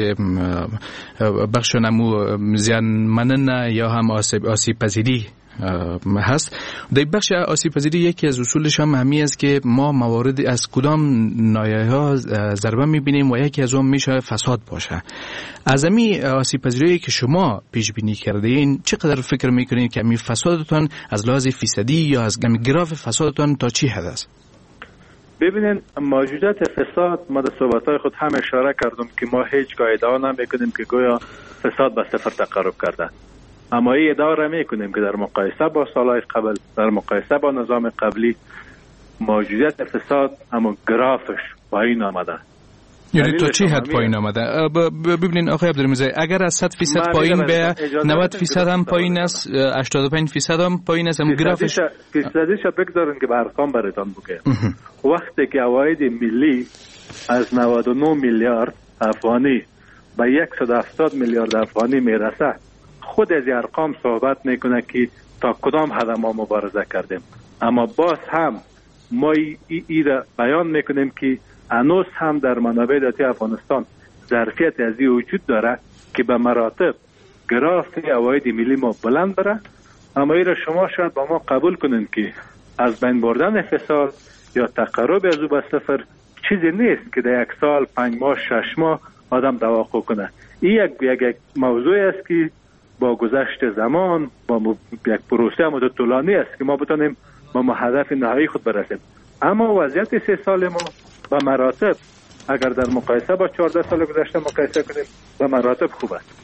بخش نمو زیان منن یا هم آسیب پذیری هست. در بخش آسیب پذیری یکی از اصولش هم همی است که ما موارد از کدام نایه‌ها ضربه می‌بینیم و یکی از اون میشه فساد باشه. از همین آسیب پذیری که شما پیش بینی کردین چقدر فکر می‌کنین که همین فسادتون از لحاظ فیصدی یا از گراف فسادتون تا چی حد است؟ ببینین موجودیت فساد، ما در صحبت‌های خود هم اشاره کردم که ما هیچ ادعا نمی‌کنیم که گویا فساد به صفر تقرب کرده، اما این ادعا را میکنیم که در مقایسه با سالهای قبل، در مقایسه با نظام قبلی موجودیت فساد اما گرافش پایین آمده. یعنی تا چی حد پایین آمده؟ ببینین آقای عبدالرحیمزی، اگر از 100% پایین به 90% هم پایین است، 85% هم پایین است، اما گرافش فیصدیش بگذارن که به ارقام براتون بگم. وقتی که عواید ملی از 99 میلیارد افغانی به 170 میلیارد افغانی میرسه، خود از ارقام صحبت میکنه که تا کدام حد ما مبارزه کردیم. اما باز هم ما را بیان میکنیم که هنوز هم در منابع دولتی افغانستان ظرفیت از این وجود داره که به مراتب گراف عواید ملی ما بلند بره. اما این را شما شاید با ما قبول کنین که از بین بردن فساد یا تقرب از او به صفر چیزی نیست که در یک سال 5 ماه 6 ماه آدم توقع کنه. این یک موضوع است که با گذشت زمان با یک پروسه مدت طولانی است که ما بتونیم با هدف نهایی خود برسیم. اما وضعیت 3 سال ما به مراتب اگر در مقایسه با 14 سال گذشته مقایسه کنیم به مراتب خوب است.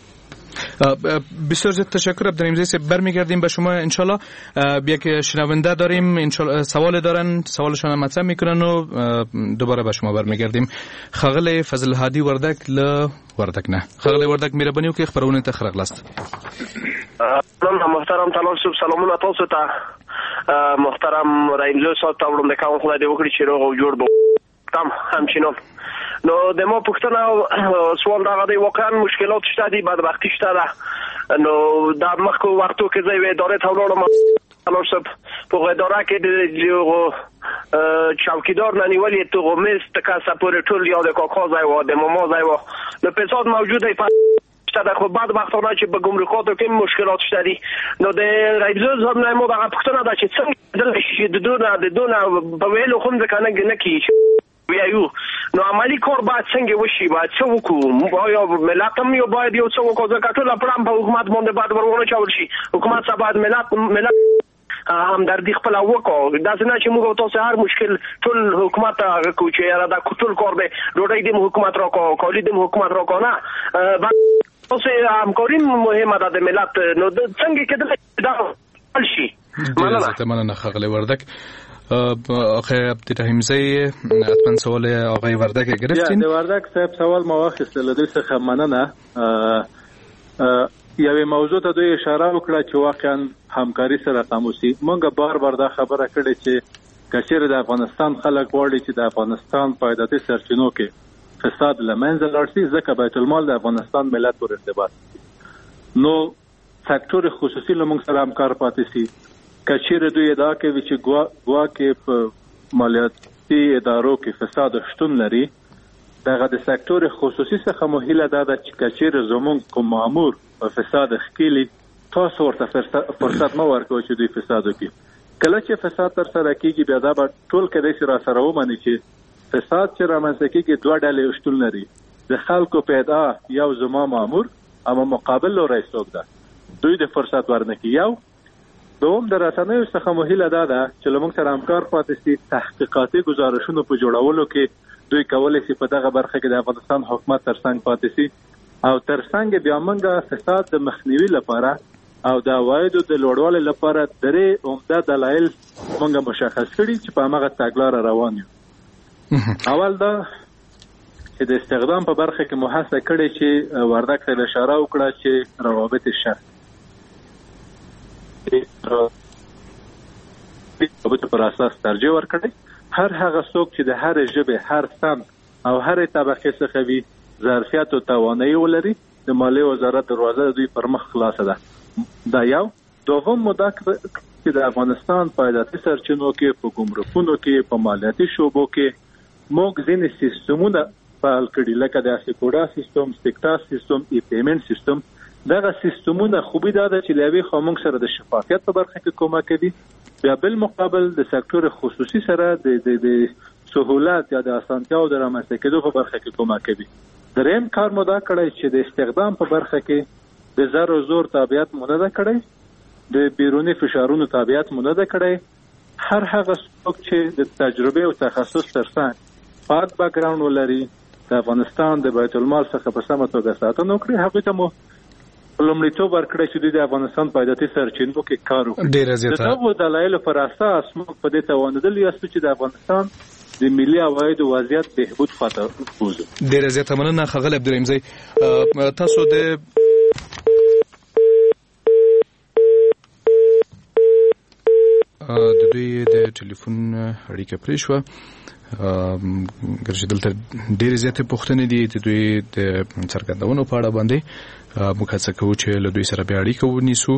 بسیار زیاد تشکر عبدالرحیمزی. برمیگردیم به شما انشالله. یک شنونده داریم انشالله سوال دارن، سوالشون هم مطرح میکنن و دوباره به شما برمیگردیم. خاغل فضل هادی وردک وردک نه خاغل وردک مهرباني وکړئ خبرونه ته خرغلاست. محترم طلال صاحب سلامونه تاسو ته. محترم رحیمزی صاحب ته وړاندې کوم خدای دې وکړي چې روغ او جوړ به تم همچنان. نو د ما پوښتنه سوال دا غوډي واقعا مشکلات شته دي، بدبختی شته ده. نو د مخکو وختو کې زه ادارې ته ولاړم طلال صاحب په اداره کې د چوکیدار ننیولې تو غمیز تکاسه پورې ټول یاد کاغذ او د ماما ځای و نو فساد موجوده شته ده، خو بعد وختونه چې په ګمرکاتو کې مشکلات شته دي. نو د رئیس صاحب نه مو دغه پوښتنه ده چې څنګه د دونه په ویلو خو ځکه نه کیږي ویایو. نو عملی کار باید څنګه وشي، باید څه وکړو؟ آیا ملت هم یو باید یو څه وکړو؟ ځکه ټول پړم په حکومت باندې باید ورونه چول شي. حکومت څخه باید ملت همدردي خپل وکړو. دا څنګه چې موږ تاسو هر مشکل ټول حکومت کو چې را دا ټول کار به ډوډۍ دې حکومت راکو، کالی دې حکومت راکو نه. تاسو همکاري مهمه ده د ملت. نو څنګه کېدل دا شي؟ مننه خغلی وردک. آقای عبدالرحیمزی حتما سوال آقای وردک گرفتین. د وردک صاحب سوال ما واخیستل، دوی څخه مننه. یوې موضوع ته دوی اشاره وکړه چې واقعا همکاري سره قاموسي. مونږ بار دا خبره کړې چې کچېرې د افغانستان خلک غواړي چې د افغانستان په عایداتي سرچینو کې فساد له منځه لاړ شي، ځکه بیت المال د افغانستان ملت پورې ارتباط نو سکتور خصوصي له مونږ سره همکار پاتې شي. کچېرې دوی ادعا کوي چې ګواکې په مالیاتي ادارو کې فساد شتون لري، دغه د سکتور خصوصي څخه مو هیله ده چې کچېرې زمونږ کوم مامور په فساد ښکېلي، تاسو ورته فرصت مه ورکوئ چې دوی فساد وکړي. کله چې فساد تر سره کېږي بیا دا به ټول کدی چې را سره ومني چې فساد چې رامنځته کېږي دوه ډلې شتون لري. د خلکو په ادعا یو زما مامور اما مقابل لوری څوک ده، دوی د فرصت ورنکړي. یو دوم د رسنیو څخه مو هیله دا ده چې له موږ سره همکار پاتې شي، تحقیقاتي ګزارشونو په جوړولو کې دوی کولی شي په دغه برخه کې د افغانستان حکومت ترڅنګ پاتې شي، او ترڅنګ بیا موږ فساد د مخنیوي لپاره او د عوایدو د لوړوالي لپاره درې عمده دلایل موږ مشخص کړي چې په هغه تګلاره روان یو. اول دا چې د استخدام په برخه کې مو هڅه کړې چې وردک ته اشاره وکړه چې روابط شخص پر اساس ترجیح ورکړي. هر هغه څوک چې د هر ژبې، هر سم او هر طبقه څخه وي ظرفیت او توانایي ولري، د مالیې وزارت دروازه دوی پر مخ خلاصه ده. دا یو. دوم مودا چې د افغانستان په عایداتي سرچینو کې، په ګمرکونو کې، په مالیاتي شعبو کې موږ ځینې سیستمونه فعال کړي، لکه د اسیکوډا سیستم، سیکټار سیستم، ای پیمنټ سیستم. دغه سیستمونه خوبي دا ده چې لوي خاموش سره د شفافیت په برخه کې کومک کوي، بیا بل مقابل د سکتور خصوصي سره د سہولت یا د اسانتیاو د رامنځته کېدو په برخه کې کومک کوي. دریم کار مو دا کړی چې د استخدام په برخه کې د زر او زور تابعیت مو نه ده کړی، د بیرونی فشارونو تابعیت مو نه ده کړی. هر هغه څوک چې د تجربه او تخصص ترڅنګ پاک بیکګراوند ولري، د افغانستان د بیت المال څخه په سمه توګه ساتنه وکړي، هغه ته مو لومړیتوب ورکړی چې د افغانستان په عایداتي سرچینو کې کار وکړي. د دغو دلایلو پر اساس موږ په دې توانیدلی یاستو چې د افغانستان د ملي عوایدو وضعیت بهبود خواته بوزو. ډیره زیاته مننه ښاغلی عبدالرحیمزی. تاسو د دوی د ټلیفون اړیکه پرې شوه، ګرځي دلته ډېرې زیاتې پوښتنې دي د دوی د څرګندونو په اړه باندې. موږ هڅه کوو چې له دوی سره بیا اړیکه ونیسو.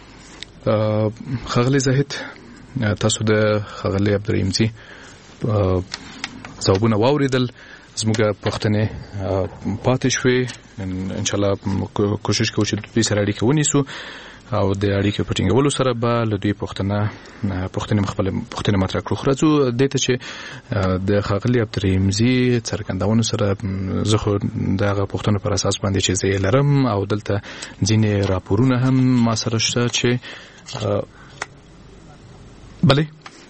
ښاغلی زاهد، تاسو د ښاغلي عبدالرحیمزي ځوابونه واورېدل، زموږ پوښتنې پاتې شوې. انشاءالله کوشش کوو چې دوی سره اړیکه ونیسو او د اړیکې په ټینګولو سره به له دوی پوښتنې مطرح کړو. خو راځو دې ته چې د ښاغلي عبدالرحیمزي څرګندونو سره زه خو د هغه پوښتنو پر اساس باندې چې زه یې لرم او دلته ځینې راپورونه هم ما سره شته چې بلې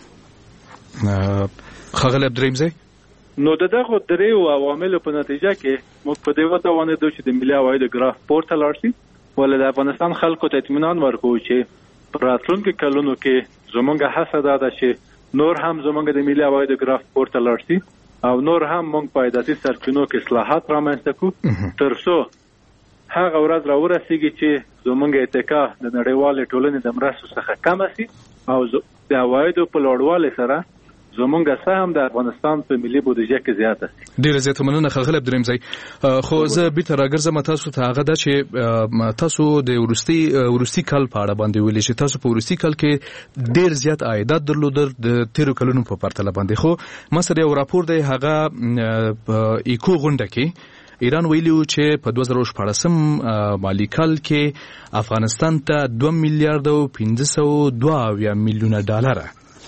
ښاغلی عبدالرحیمزي، نو دغه دریو عواملو په نتیجه کې موږ په دې وتوانېدو چې د ملي عوایدو ګراف پورته لاړ شي. ولې د افغانستان خلکو ته اطمینان ورکوو چې په راتلونکو کلونو کې زموږ هڅه دا ده چې نور هم زموږ د ملي عوایدو ګراف پورته لاړ شي او نور هم موږ په عایداتي سرچینو کې اصلاحات رامنځته کړو، تر څو هغه ورځ راورسیږي چې زموږ اتکا د نړیوالې ټولنې د مرستو څخه کمه شي او د عوایدو په لوړوالي سره زمونږ سهم د افغانستان په ملي بودیجه کې زیاته شي. ډیره زیاته مننه ښاغلی عبدالرحیمزي. خو زه بیرته راګرځم تاسو ته هغه ده چې تاسو د وروستي کال په اړه باندې ویلي چې تاسو په وروستي کال کې ډیر زیات عایدات درلودل د تیرو کلونو په پرتله باندې. خو ما سره یو راپور دی، هغه ایکو غونډه کې ایران ویلي چې په 2014 مالي کال کې افغانستان ته 2 میلیارډ او 502 میلیونه ډالر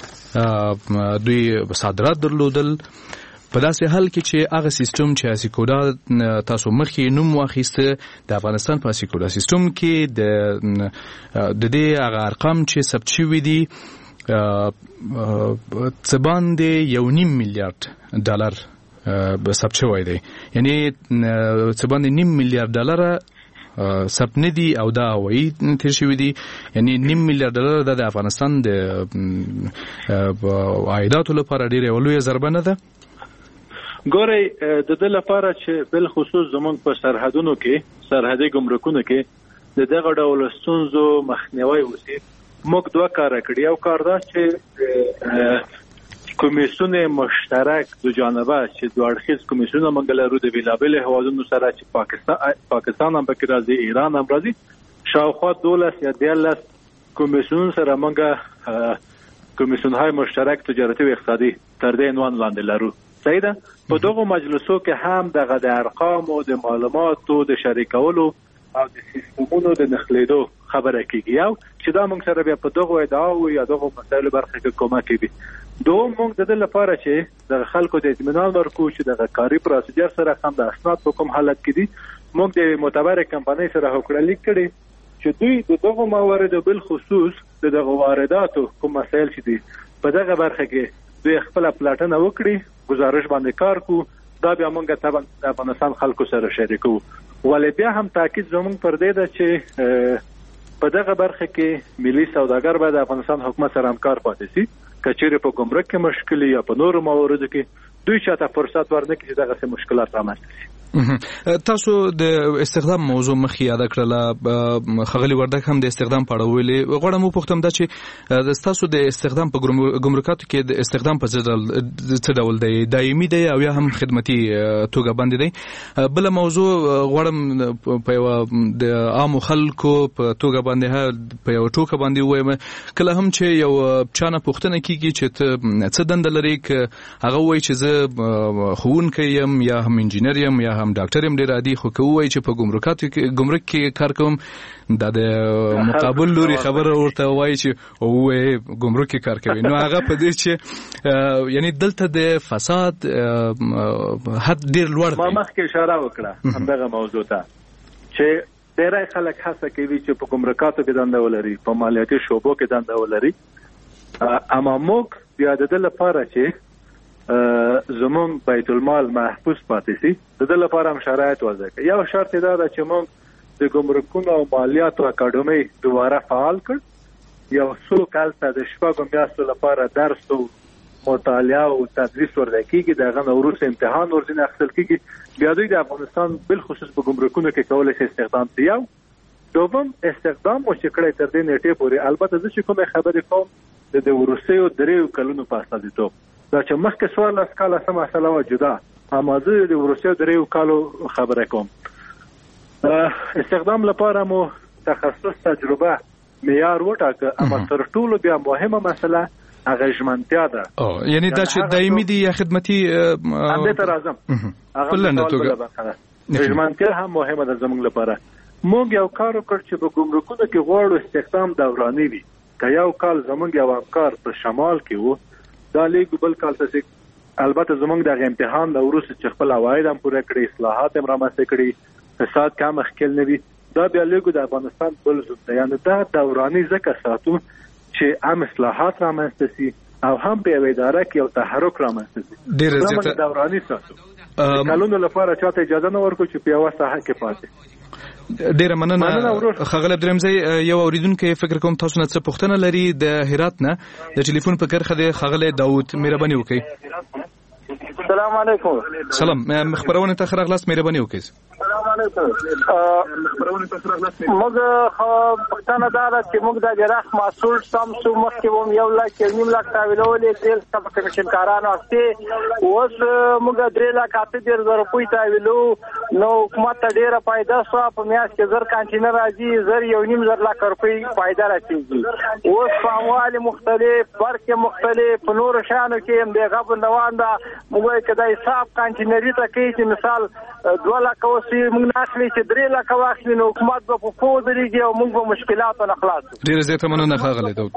دوی صادرات درلودل. په داسې حال کې چې هغه سیستم چې اسیکودا تاسو مخکې نوم واخیسته د افغانستان په اسیکودا سیستم کې د دې هغه ارقام چې ثبت شوي دي څه باندې 1.5 میلیارډ ډالر ثبت شوی دی، یعنی څه باندې 1.5 میلیارډ ډالر ثبت نه دي او دا هوایي تیر شوي دي، یعنی 1.5 میلیارډ ډالر د افغانستان د عایداتو لپاره ډېره یوه لویه ضربه نه ده. ګورئ د دې لپاره چې بل خصوص زمونږ په سرحدونو کې سرحدي ګمرکونو کې د دغه ډول ستونزو مخنیوي وشي، موږ دوه کار کړی. یو کار دا چې کمیسیون مشترک دو جانبه چې دوه اړخیز کمیسیون موږ لرو د بیلابل هوادونو سره چې پاکستان هم پکې راځي، ایران هم راځي، شاوخوا 12 یا 13 کمیسیون سره موږ کمیسیون‌های مشترک تجارتي او اقتصادي تر دې عنوان لاندې لرو. صحیح ده. په دغه مجلسو کې هم دغه د ارقام او د معلوماتو د شریکولو او د سیستمونو د نخلیدو خبره کیږي، او چې دا موږ سره بیا په دغه ادعاو یا دغه مسایلو برخه کې کومک کوي. دوم موږ د دې لپاره چې د خلکو د اطمینان ورکو چې دغه کاري پروسیجر سره هم د اسناد په کوم حالت کې دي، موږ د معتبر کمپنۍ سره هوکړه لیک کړي چې دوی د دغه مواردو بل خصوص دغه وارداتو کوم مسایل چې دي په دغه برخه کې دوی خپل پلاټنه وکړي، گزارش باندې کار کو، دا بیا موږ ته د افغانستان خلکو سره شریکو. ولې بیا هم تاکید زموږ پر دې ده چې په دغه برخه کې ملي سوداګر باید د افغانستان حکومت سره همکار پاتې شي، کچېرې په ګمرک کې مشکل یا په نورو مواردو کې دوی چاته فرصت ورنکړي چې دغه مشکلات رامنځته شي. تاسو د استخدام موضوع مخې یاد کړله، ښاغلي وردګ هم د استخدام په اړه ویلې. غواړم وپوښتم دا چې تاسو د استخدام په ګمرکاتو کې د استخدام په څه ډول دی، دایمي دی او یا هم خدمتي توګه باندې دی؟ بله موضوع غواړم په یوه د عامو خلکو په توګه باندې په یوه ټوکه باندې ووایم، کله هم چې یو چا نه پوښتنه کېږي چې ته څه دنده لرې، هغه ووایي چې زه ښوونکی یم یا هم انجینر یم یا هم ډاکټر یم، ډېر عادي. خو که ووایي چې په ګمرک کې کار کوم، دا د مقابل لوري خبره ورته وایي چې وایي ګمرک کې کار کوي، نو هغه په دې چې یعنی دلته د فساد حد ډېر لوړ دی. ما مخکې اشاره وکړه همدغه موضوع ته چې ډېری خلک هڅه کوي چې په ګمرکاتو کې دنده ولري، په مالیاتي شعبو کې دنده ولري، اما موږ بیا د دې لپاره چې زمون بیت المال محفوظ پاتې شي د دې لپاره هم شرایط وضع کړي. یو شرط دا ده چې موږ د ګمرکونو او مالیاتو اکاډمي دوباره فعال کړ، یو څو کال ته د شپږو میاشتو لپاره درس او مطالعه او تدریس ورته کیږي، دغه وروسته امتحان ورته اخیستل کیږي، بیا دوی د افغانستان بل خصوص په ګمرکونو کې کولای شي استخدام شي. یو دوم استخدام مو چې کړی تر دې نیټې پورې، البته زه چې کومه خبرې کوم د وروستیو 3 کلونو په استازیتوب دا چې مخکې 14 کاله سم مسله و جدا، اما زه د وروستیو 3 کالو خبره کوم. استخدام لپاره مو تخصص تجربه معیار وټاکه، اما تر ټولو بیا مهمه مسله هغه ژمنتیا ده. یعنی دا چې دایمي دي یا خدمتي همدې ته راځم. ژمنتیا هم مهمه ده زموږ لپاره. موږ یو کار وکړ چې په ګمرکونو کې غواړو استخدام دوراني وي. که یو کال زموږ یو همکار په شمال کې و، دا لیګ بل کال ته البته زموږ د امتحان د وروسته چې خپل عواید هم پوره کړي، اصلاحات هم رامنځته کړي، فساد کم مخکل نه وي، دا بیا لیګو د افغانستان بل زون دی. یعنی دا دوراني ځکه ساتو چې هم اصلاحات رامنځته شي او هم په یوه اداره کې یو تحرک رامنځته شي. ډېر زیاته دوراني ساتو کلونو لپاره چاته اجازه نه ورکو چې په یوه ساحه کې پاتې. ډیره مننه ښاغلی عبدالرحیم. یو اوریدونکی فکر کوم تاسو نه څه پوښتنه لري د هرات نه، د ټلیفون په کرښه دی ښاغلی داود، مهرباني وکړئ. السلام علیکم. سلام، خبرونه ته ښه راغلاست، مهرباني وکړئ. موږ پښتانه دا چې موږ د جراح مسؤل سم سو مخکې ووم 1 لک 1.5 لک تحویلولې تل سم کمیشن کارانو اخته، اوس موږ 3 لک 8.5 روپۍ تحویلو، نو حکومت ته ډیره فائدہ شو. په میاشت کې زر کانټینر راځي، زر 1.5 لک روپۍ فائدہ راځي. اوس پاموالي مختلف، فرق مختلف، په نور شانو کې هم د غو روان ده. موږ کدا حساب کانټینري ته کې چې مثال 2 لک اوسې موږ ناخلي چې 3 لک واخلي، نو حکومت په فوز لريږي او موږ په مشکلاتو نه خلاص. ډیره زیاته مننه ښاغلی داود.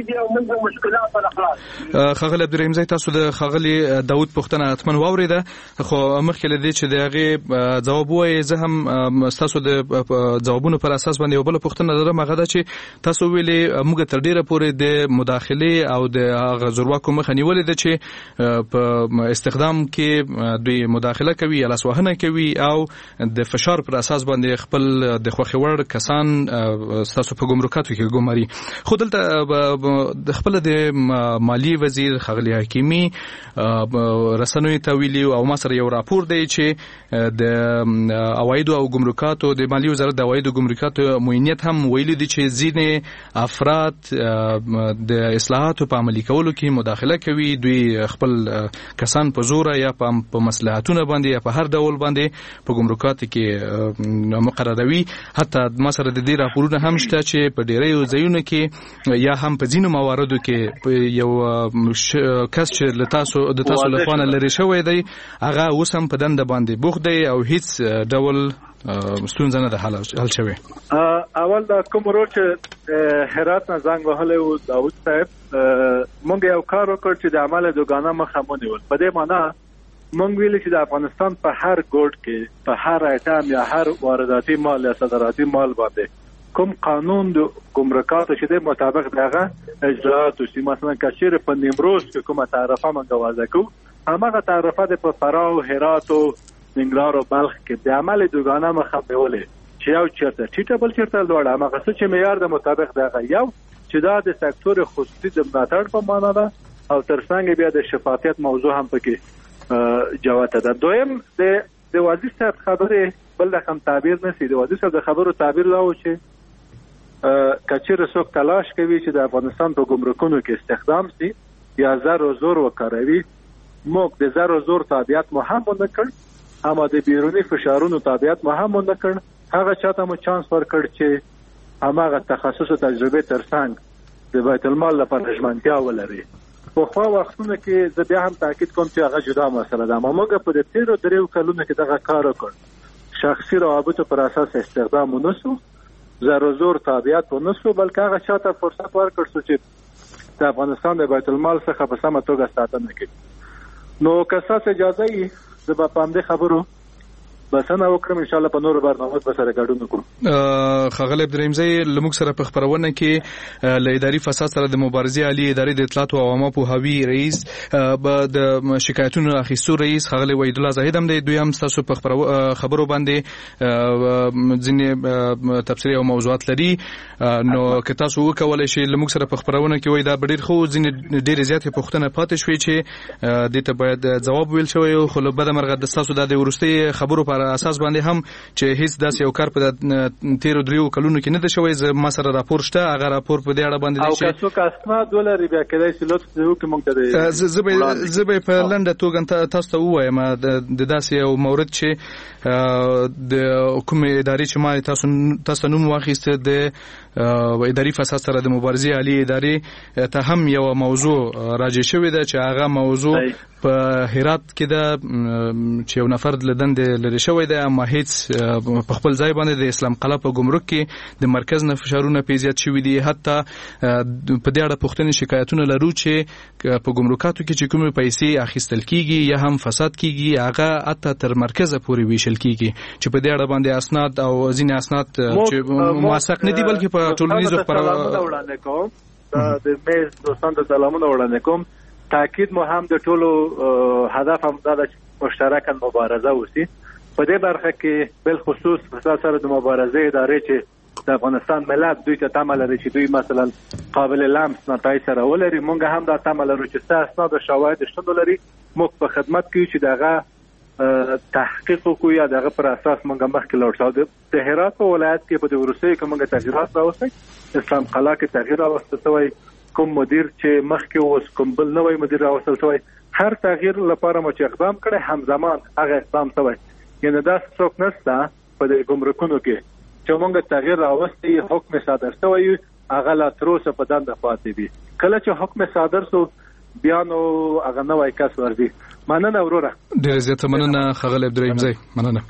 ښاغلی عبدالرحیم زئی، تاسو د ښاغلی داود پوښتنه حتما واوریده، خو مخکې له دې چې د هغې ځواب ووایي زه هم ستاسو د ځوابونو پر اساس باندې یو بله پوښتنه لرم. هغه ده چې تاسو ویلې موږ تر ډیره پورې د مداخلې او د هغه زورواکو مخه نیولې ده چې په استخدام کې دوی مداخله کوي یا لاسوهنه کوي او د فشار پر اساس باندې خپل د خوښې وړ کسان ستاسو په ګمرکاتو کې ګماري. خو دلته د خپل د مالی وزیر ښاغلی حکیمي رسنیو ته ویلي او ما سره یو راپور دی چې د عوایدو او ګمرکاتو د مالی وزارت د عوایدو او ګمرکاتو معینیت هم ویلي دي چې ځینې افراد د اصلاحاتو په عملي کولو کې مداخله کوي، دوی خپل کسان په زور یا په مصلحتونه باندې یا په هر ډول باندې په ګمرکاتو کې مقرروي. حتی ما سره د دې راپورونه هم شته چې په ډیرو ځایونو کې یا هم په ځینو مواردو کې یو کس چې د تاسو لخوا لري شوی دی هغه اوس هم په دنده باندې بوخت دی او هیڅ ډول ستونزه نه ده حل شوی. اول دا کوم ورو چې هرات نه زنګ وهلی و داود صاحب، مونږ یو کار وکړ چې د عمل دوګانه مخه ونیول. په دې معنی مونږ ویل چې د افغانستان په هر ګوټ کې په هر ایټم یا هر وارداتي مال یا صادراتي مال باندې کوم قانون د ګمرکاتو چې د مطابق دغه اجراات او مثلا کچیر په نیمروز کې کومه تعرفه مونږ وضع کوو، هغه تعرفه د په فراه، هرات او ننګرهار او بلخ کې د عمل دوګانه مخه ونیولې چې یو چیرته ټیټه بل چیرته لوړه، هغه څه چې معیار د مطابق دغه یو چې دا د سکتور خصوصي د ملاتړ په معنا ده او ترڅنګ بیا د شفافیت موضوع هم پکې جوته ده. دویم د وزیر صاحب خبره بل رقم تعبیر نسی. د وزیر صاحب د خبرو تعبیر دا و چې کچیر څوک تلاش کوي چې د افغانستان په ګمرکونو کې استخدام شي یا زر و زور وکاروي، موږ د زر و زور تابعیت مو هم نه کړ، اما د بیرونی فشارونو تابعیت مو هم نه کړ. هغه چاته مو چانس ورکړ چې هماغه تخصص او تجربه ترڅنګ د بیت المال لپاره ژمنتیا ولري. په خو وختونو کې زه بیا هم تاکید کوم چې هغه جدا مسله ده. موږ په دې 13 کلونو کې دغه کار وکړ، شخصي روابطو پر اساس استخدام ونسو، زر و زور تابعیت ونسو، بلکې هغه چاته فرصت ورکړ چې د افغانستان د بیت المال څخه په سمه توګه ساتنه کوي. نو که تاسو اجازه یې زه به په همدې خبرو بسنه وکړم، ان شاء الله په نور برنامه به سره ګډون وکړو. ښاغلی عبدالرحیم زئی، لموږ سره په خبرونه کې له اداري فساد سره د مبارزې عالی ادارې د اطلاعات او عامه پوهاوي رئیس د شکایتونو اخیستو رئیس ښاغلی وحید الله زاهد هم دی. دوی هم ستاسو په خبرو باندې ځینې تبصرې او موضوعات لري. نو که تاسو وکولی شئ لموږ سره په خبرونه کې وایي دا به ډېر ښه، ځینې ډېرې زیاتې پوښتنه پاتې شوې چې دې ته باید ځواب ویل شوی و، خو له بده مرغه د ستاسو د وروستۍ خبرو پر اساس باندې هم چې هیڅ داسې یو کار په 13 کلونو کې نه ده شوی. ما سره راپور شته، هغه راپور په دې اړه باندې دی چې او کڅو اسناد ولري بیا کېدای شي لطف وکړي موږ ته. زه به په لنډه توګه تاسو ته ووایم د داسې یو مورد چې د کومې ادارې چې ما تاسو نوم واخیسته د اداري فساد سره د مبارزې عالی ادارې ته هم یو موضوع راجع شوې ده چې هغه موضوع په هرات کې ده چې یو نفر له دندې لري شوی دی، اما هیڅ په خپل ځای باندې د اسلام قلعه په ګمرک کې د مرکز نه فشارونه پې زیات شوي دي. حتی په دې اړه پوښتنې شکایتونه لرو چې په ګمرکاتو کې چې کومې پیسې اخیستل کیږي یا هم فساد کیږي هغه حتی تر مرکزه پورې ویشل کیږي، چې په دې اړه باندې اسناد او ځینې اسناد چې موثق نه دي بلکې په ټولنیزو خپرونو د میز دوستان ته سلامونه وړاندې کوم. تاکید مو هم د ټولو هدف هم دا چې مشترکاً مبارزه وشي. په دې برخه کې بل خصوص فساد سره د مبارزې ادارې چې د افغانستان ملت دوی ته تمه لري چې دوی مثلا قابل لمس نتایج سره ولري، مونږ هم دا تمه لرو چې اسناد او شواهد شته لري، موږ په خدمت کې چې دغه تحقیق وکړو یا دغه پر اساس مونږ مخکې لاړ شو. د هرات په ولایت کې په د وروستیو کې مونږ تغییرات راوستي، اسلام قلعه کې تغییر راوستل شوی، کوم مدیر چې مخکې اوس کوم بل نوی مدیر راوستل شوی، هر تغییر لپاره مو چې اقدام کړی همزمان هغه اقدام شوی. یعنی دا څوک نشته په دې ګمرکونو کې چې موږ تغییر راوستي حکم صادر شوی هغه لا تر اوسه په دنده پاتې دي. کله چې حکم صادر شو بیا نو هغه نوی کس ورځي. مننه وروره. ډېر زیاته مننه ښاغلی عبدالرحیم زی. مننه.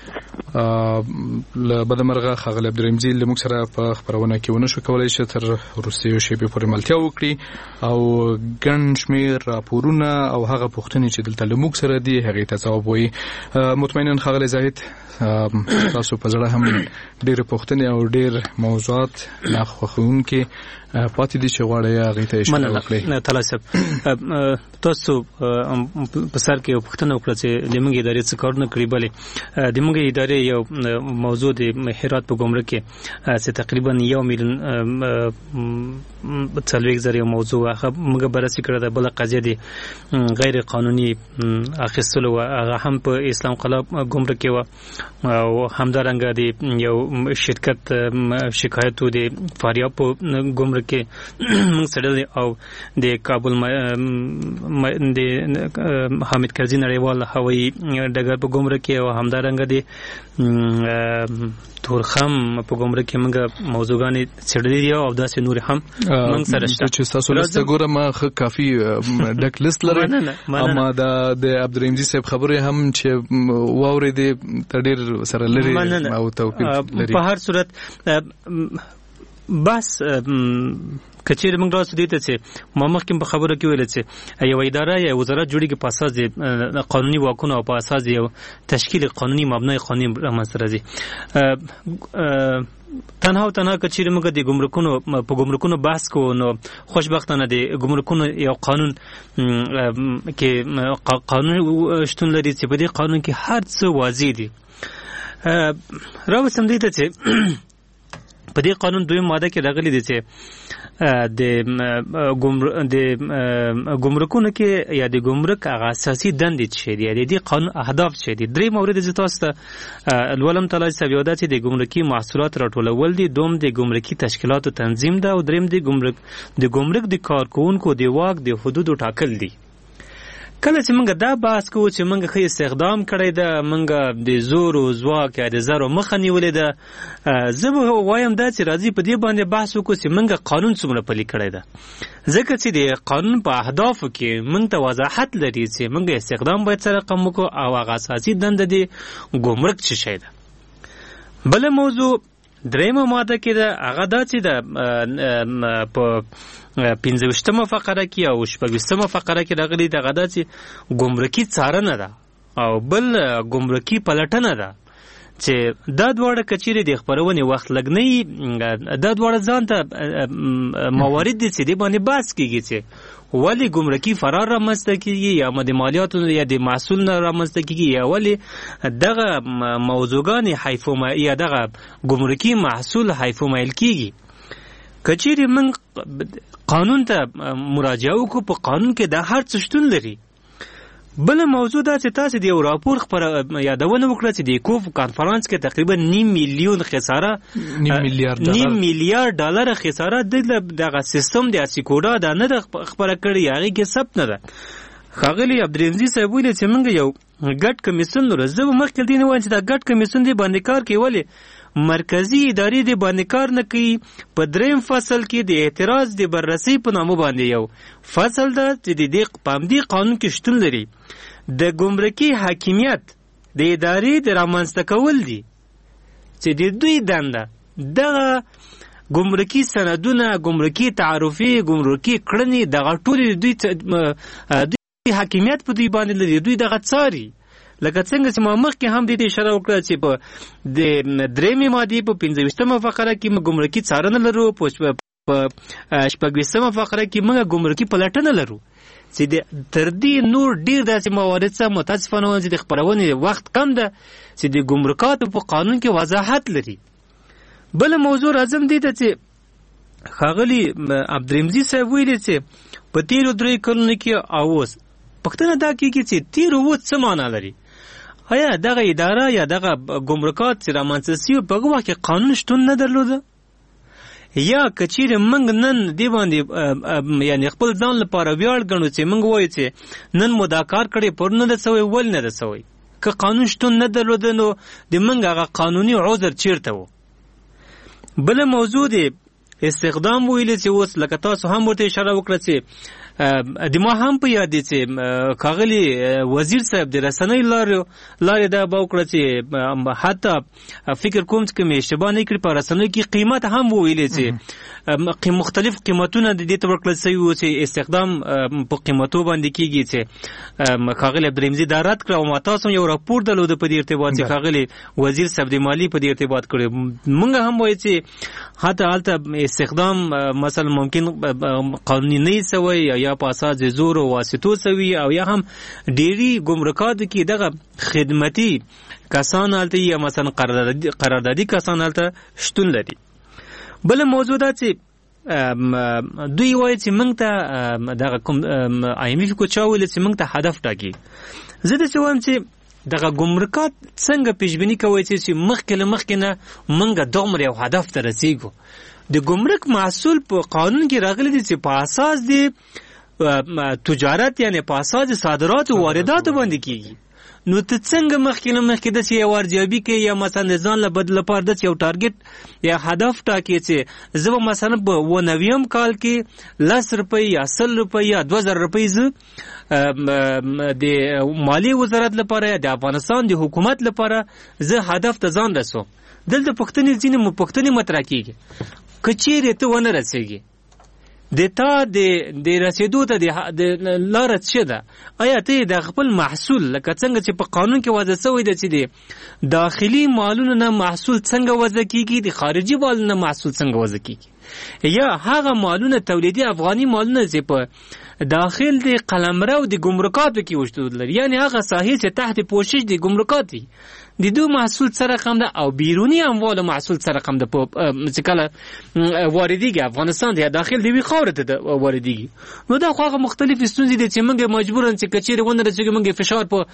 له بدمرغه ښاغلی عبدالرحیم زی له موږ سره په خپرونه کې ونه شو کولی چې تر وروستیو شیبې پورې ملتیا وکړي او ګڼ شمېر راپورونه او هغه پوښتنې چې دلته له موږ سره دي هغې ته ځواب وایي. مطمئنا ښاغلی زاهد تاسو په زړه هم ډېرې پوښتنې او ډېر موضوعات ناخوښونکي پاتې دي چې غواړئ هغې ته اشاره وکړئ. طلا صاحب تاسو په سر کې یو پوښتنه وکړه چې د موږ ادارې څه کارونه کړي. بلې د موږ ادارې یو موضوع د هرات په ګمرک کې چې تقریبا 1 میلیون 40,000 یو موضوع هغه موږ بررسي کړې ده. بله قضیه د غیر قانوني اخیستلو هغه هم په اسلام قلعه ګمرک کې وه او همدارنګه د یو شرکت شکایت و د فاریاب په ګمرک کې موږ څېړلې او د کابل د حامد کرزي نړیوال هوایي ډګر په ګمرک کې او همدارنګه د تورخم په ګمرک کې موږ موضوعګانې څېړلې دي او داسې نور هم موږ سره شته. چې تاسو لسته ګورم ښه کافي ډک لیست لرئ. اما د عبدالرحیم زی صاحب خبرې هم چې واورېدې ته ډېر سره لري او توپیر لري. په هر صورت بس کچیر موږ راځو دې ته چې ما مخکې په خبره کې ویل چې یو اداره یا وزارت جوړیږي په اساس د قانوني واکونو او په اساس یو تشکیل قانوني مبنای قانوني رامنځته راځي. تنها کچیر موږ د ګمرکونو بحث کوو نو خوشبختانه د ګمرکونو یو قانون کې قانون شتون لري چې په دې قانون کې هر څه واضح دي. راوستم دې ته چې په دې قانون دویم ماده کې راغلي دي چې د ګمرکونو کې یا د ګمرک هغه اساسي دندې چې دي د دې قانون اهداف چې دي. درې مورد چې تاسو ته لولم تعالی سویو ده چې د ګمرکي محصولات راټولول دي، دوم د ګمرکي تشکیلاتو تنظیم ده او دریم د ګمرک د کارکونکو د واک د حدودو ټاکل دي. کله چې موږ دا بحث کوو چې موږ ښه استخدام کړی ده، موږ د زور او ځواک یا د زرو مخه نیولې ده، زه به وایم دا چې راځي په دې باندې بحث وکړو چې موږ قانون څومره پلي کړی ده. ځکه چې د قانون په اهدافو کې موږ ته وضاحت لري چې موږ استخدام باید سره رقم وکړو او هغه اساسي دنده د ګمرک څه شی ده. بله موضوع دریمه ماده کې ده، هغه دا چې ده په 15مه فقره کې او 16مه فقره کې راغلي ده، هغه دا چې ګمرکي څارنه ده او بل ګمرکي پلټنه ده چې دا دواړه کچیرې د خپرونې وخت لګنی دا دواړه ځان ته موارد دي چې دې باندې بحث کېږي چې ولې ګمرکي فرار رامنځته کېږي یا د مالیاتو یا د محصول نه رامنځته کېږي یا ولې دغه موضوعګانې یا دغه ګمرکي محصول حیفومایل کېږي. کچیرې موږ قانون ته مراجعه وکړو، په قانون کې دا هر څه شتون لري. بله موضوع دا چې تاسو د یو راپور یادونه وکړه چې د کوف کانفرانس کې تقریبا 9 میلیون خساره 9 میلیارډ ډالر خساره دغه سیستم د اسیکوډا دا نه خبره کړې، هغه کې ثبت نه ده. ښاغلي عبدالرحیم زی صاحب ویل چې موږ یو ګډ کمیسیون لرو. زه به مخکې دې نه وایم چې دا ګډ کمیسیون دی باندې کار کوي، ولې مرکزی ادارې دی باندې کار نه کوي. په دریم فصل کې د اعتراض د بررسۍ په نامه باندې یو فصل ده چې د دې پامدی قانون کې شتون لري. د ګمرکي حاکمیت د ادارې د رامنځته کول دي چې د دوی دنده دغه ګمرکي سندونه، ګمرکي تعرفي، ګمرکي کړنې دغه ټول دوی حاکمیت په دوی باندې لري، دوی دغه څاري. لکه څنګه چې ما مخکې هم دې اشاره وکړه چې په د درېمې مادې په 15مه فقره کې موږ ګمرکي څارنه لرو، په 16مه فقره کې موږ ګمرکي پلټنه لرو چې تر دې نور ډېر داسې موارد څه متاسفانه چې د خپرونې وخت کم ده چې د ګمرکاتو په قانون کې وضاحت لري. بله موضوع راځم دې ته چې ښاغلي عبدالرحیم زی صاحب ویلي چې په تېرو 3 کلونو کې اوس پوښتنه دا کېږي چې تېرو اوس څه معنا لري؟ آیا دغه اداره یا دغه ګمرکات چې رامنځته سوي په هغه وخت کې قانون شتون نه درلوده؟ یا کچیرې موږ نن دې باندې یعنې خپل ځان لپاره ویاړ ګڼو چې موږ وایو چې نن مو دا کار کړی پرون نه ده سوی ولې نه ده سوی؟ که قانون شتون نه درلود نو د منګ هغه قانوني عذر چیرته وو. بل موضوع دی استخدام ویل چې اوس لکه تاسو هم ورته اشاره وکړه چې د ما هم په یاد دي چې کاغلی وزیر صاحب د رسنۍ لارې دا به وکړه چې حتی فکر کوم چې مې اشتباه نه کړی په رسنۍ کې قیمت هم ویل چې مختلف قیمتونه د دې ته ورکړل شوي وو چې استخدام په قیمتو باندې کیږي چې کاغلی عبدالرحیمزي دا رد کړه او ما تاسو یو راپور درلود په دې ارتباط چې کاغلی وزیر صاحب د مالی په دې ارتباط کړی. موږ هم وایو چې حتی هلته استخدام مثلا ممکن قانوني نه سوی یا په اساس زور او واسطو سوی او یا هم ډيري ګمرکات کې دغه خدمتي کسان هلته یا مثلا قراردادي کسان هلته شتون لري. بل موضوع دا چې دوی وایي چې موږ ته دغه کوم IMF کو چا ویل چې موږ ته هدف ټاکي. زه د څه وایم چې دغه ګمرکات څنګه پیشبینی کوي چې مخکې نه موږ دومره یو هدف ته رسیږو. د ګمرک محصول په قانون کې راغلی دی چې په اساس د تجارت یعنی په اساس صادرات او واردات باندې کیږي. نو ته څنګه مخکې د سی ارزیابي کې یا مثلا ځان له بدل لپاره د یو ټارګټ یا هدف ټاکي چې زه مثلا په 90م کال کې 10 روپۍ یا 100 روپۍ یا 2000 روپۍ ز د مالی وزارت لپاره د افغانستان د حکومت لپاره زه هدف ته ځان رسوم. دلته پښتني مطرح کیږي کچېره ته ونه رسېږي د تا د رسیدو ته د لار څه ده. آیا ته د خپل محصول لکه څنګه چې په قانون کې واضح شوی دی چې د داخلي مالونو نه محصول څنګه وضع کیږي د خارجي مالونو نه محصول څنګه وضع کیږي یا هغه مالونه تولیدي افغاني مالونه چې په داخل د قلمرو د ګمرکاتو کې وجود لري یعنی هغه ساحې چې تحت پوشش د ګمرکات دي د دو محصول سره کم ده او بیرونی اموال محصول سره کم ده چې کله واردېږي افغانستان د داخل دی خاورې ته واردېږي. نو دا خو هغه مختلف ستونزې دي چې موږ مجبورن چې کچېرې ونه رسېږي موږ فشار په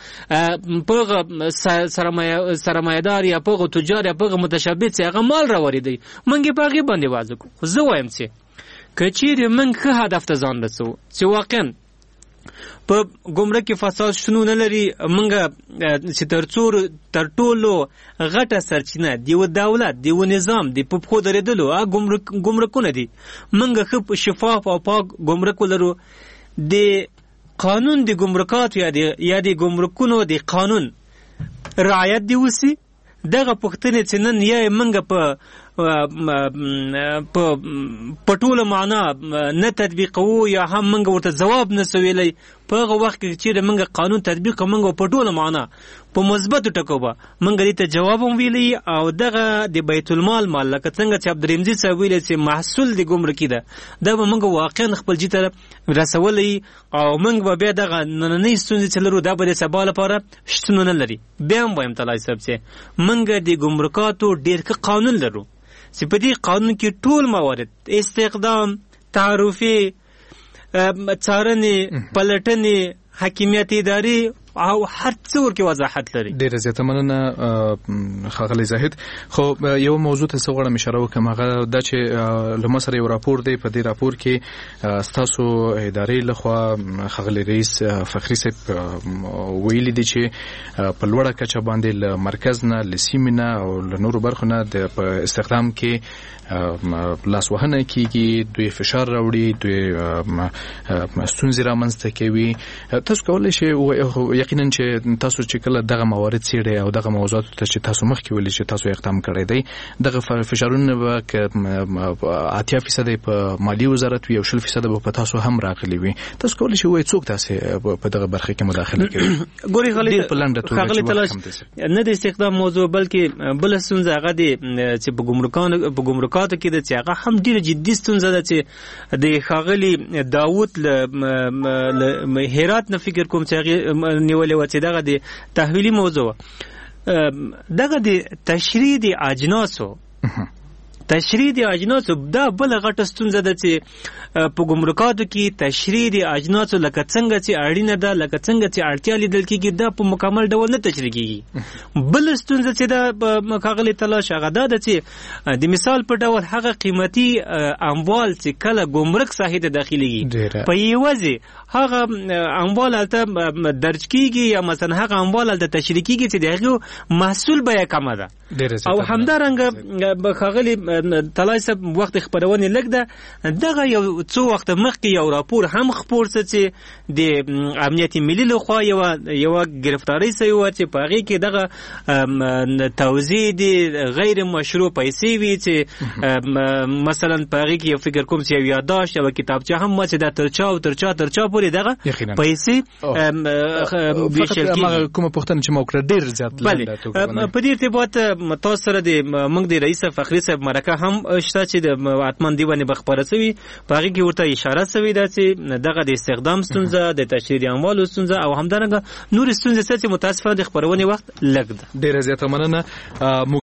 سرمایه‌دار یا په تجار یا په متشبث چې هغه مال راوړي موږ په هغه باندې واځو. زه وایم چې کچېرې موږ ښه هدف ته ځان رسو چې واقعا په ګمرک فساد شنو نه لري موږ چې تر ټولو غټه سرچینه دی و دولت دی و نظام دی په خو درېدلو ګمرکونه دي موږ خو شفاف او پاک ګمرک ولرو. د قانون د ګمرکات یا د ګمرکونو د قانون رعایت دی وسی دغه پښتنې چې نن یې موږ په ټوله معنا نه تطبیقوو یا هم موږ ورته ځواب نه سویلی په هغه وخت کې چې موږ قانون تطبیق موږ په ټوله معنا په مثبتو ټکو به موږ دې ته جواب هم ویلی او دغه د بیت المال لکه څنګه چې عبدالرحیمزي صاحب ویلی چې محصول د ګمرکي ده دا به موږ واقعا خپل جې ته رسولی او موږ به بیا دغه نننۍ ستونزې چې لرو دا به د سبا لپاره شتون نه لري. بیا هم وایم طلایي صاحب چې موږ د ګمرکاتو ډېر ښه قانون لرو چې په دې قانون کې ټول موارد استخدام تعرفي څارنې پلټنې حاکمیت اداري او هر څه ورکې وضاحت لري. ډېره زیاته مننه ښاغلی زاهد. خو یو موضوع ته څه غواړم اشاره وکړم هغه دا چې له ما سره یو راپور دی په دې راپور کې ستاسو ادارې لخوا ښاغلی رئیس فخري صاحب ویلي دي چې په لوړه کچه باندې له مرکز نه له سیمې نه او له نورو برخو نه په استخدام کې لاسوهنه کیږي دوی فشار راوړي دوی ستونزې رامنځته کوي. تاسو کولی شئ یقینا چې تاسو چې کله دغه موارد څېړئ او دغه موضوعات ته چې تاسو مخکې ویلي چې تاسو اقدام کړی دی دغه فشارونه به 80% په مالی وزارت وي او 20% به په تاسو هم راغلي وي. تاسو کولی شئ وایئ څوک تاسو په دغه برخه کې مداخله کوي؟ ګورئ ښاغلی تلاش نه د استخدام موضوع بلکې بله ستونزه هغه دی چې په ګمرکاتو کې ده چې هغه هم ډېره جدي ستونزه ده چې د ښاغلي داود له هرات نه فکر کوم چې هغې نیولې وه چې دغه د تحویلي موضوع دغه د تشریح د اجناسو تشریح د اجناسو دا بل غټه ستونزه ده چې په ګمرکاتو کې تشریح د اجناسو لکه څنګه چې اړینه ده لکه څنګه چې اړتیا لیدل کېږي دا په مکمل ډول نه تشریح کېږي. بل ستونزه چې دا ښاغلی تلاش هغه دا ده چې د مثال په ډول هغه قیمتي اموال چې کله ګمرک ساحې ته داخليږي په یوازې هغه اموال هلته درج کېږي یا مثلا هغه اموال هلته تشریح کېږي چې د هغو محصول بیه کمه ده. او همدارنګه ښاغلی تلاش صاحب وخت خپرونې لږ ده دغه یو څو وخت مخکې یو راپور هم خپور څه چې د امنیت ملي لخوا یوه ګرفتاري سوې وه چې په هغې کې دغه توزیع د غیر مشروع پیسې وي چې مثلا په هغې کې یو فکر کوم چې یو یادداشت یوه کتابچه هم وه چې دا تر چا پورې دغه پیسې ویشل کېږي. کومه پوښتنه چې ما وکړه ډېر زیات په دې ارتباط تاسو سره د موږ د رئیس فخري صاحب مرکه هم شته چې د حتما دی باندې بخبره سوي په هغې کې ورته اشاره سوي ده چې دغه د استخدام ستونزه د تشریح اموالو ستونزه او همدارنګه نور ستونزې چې متاسفانه د خپرونې وخت لږ ده. ډېره زیاته مننه.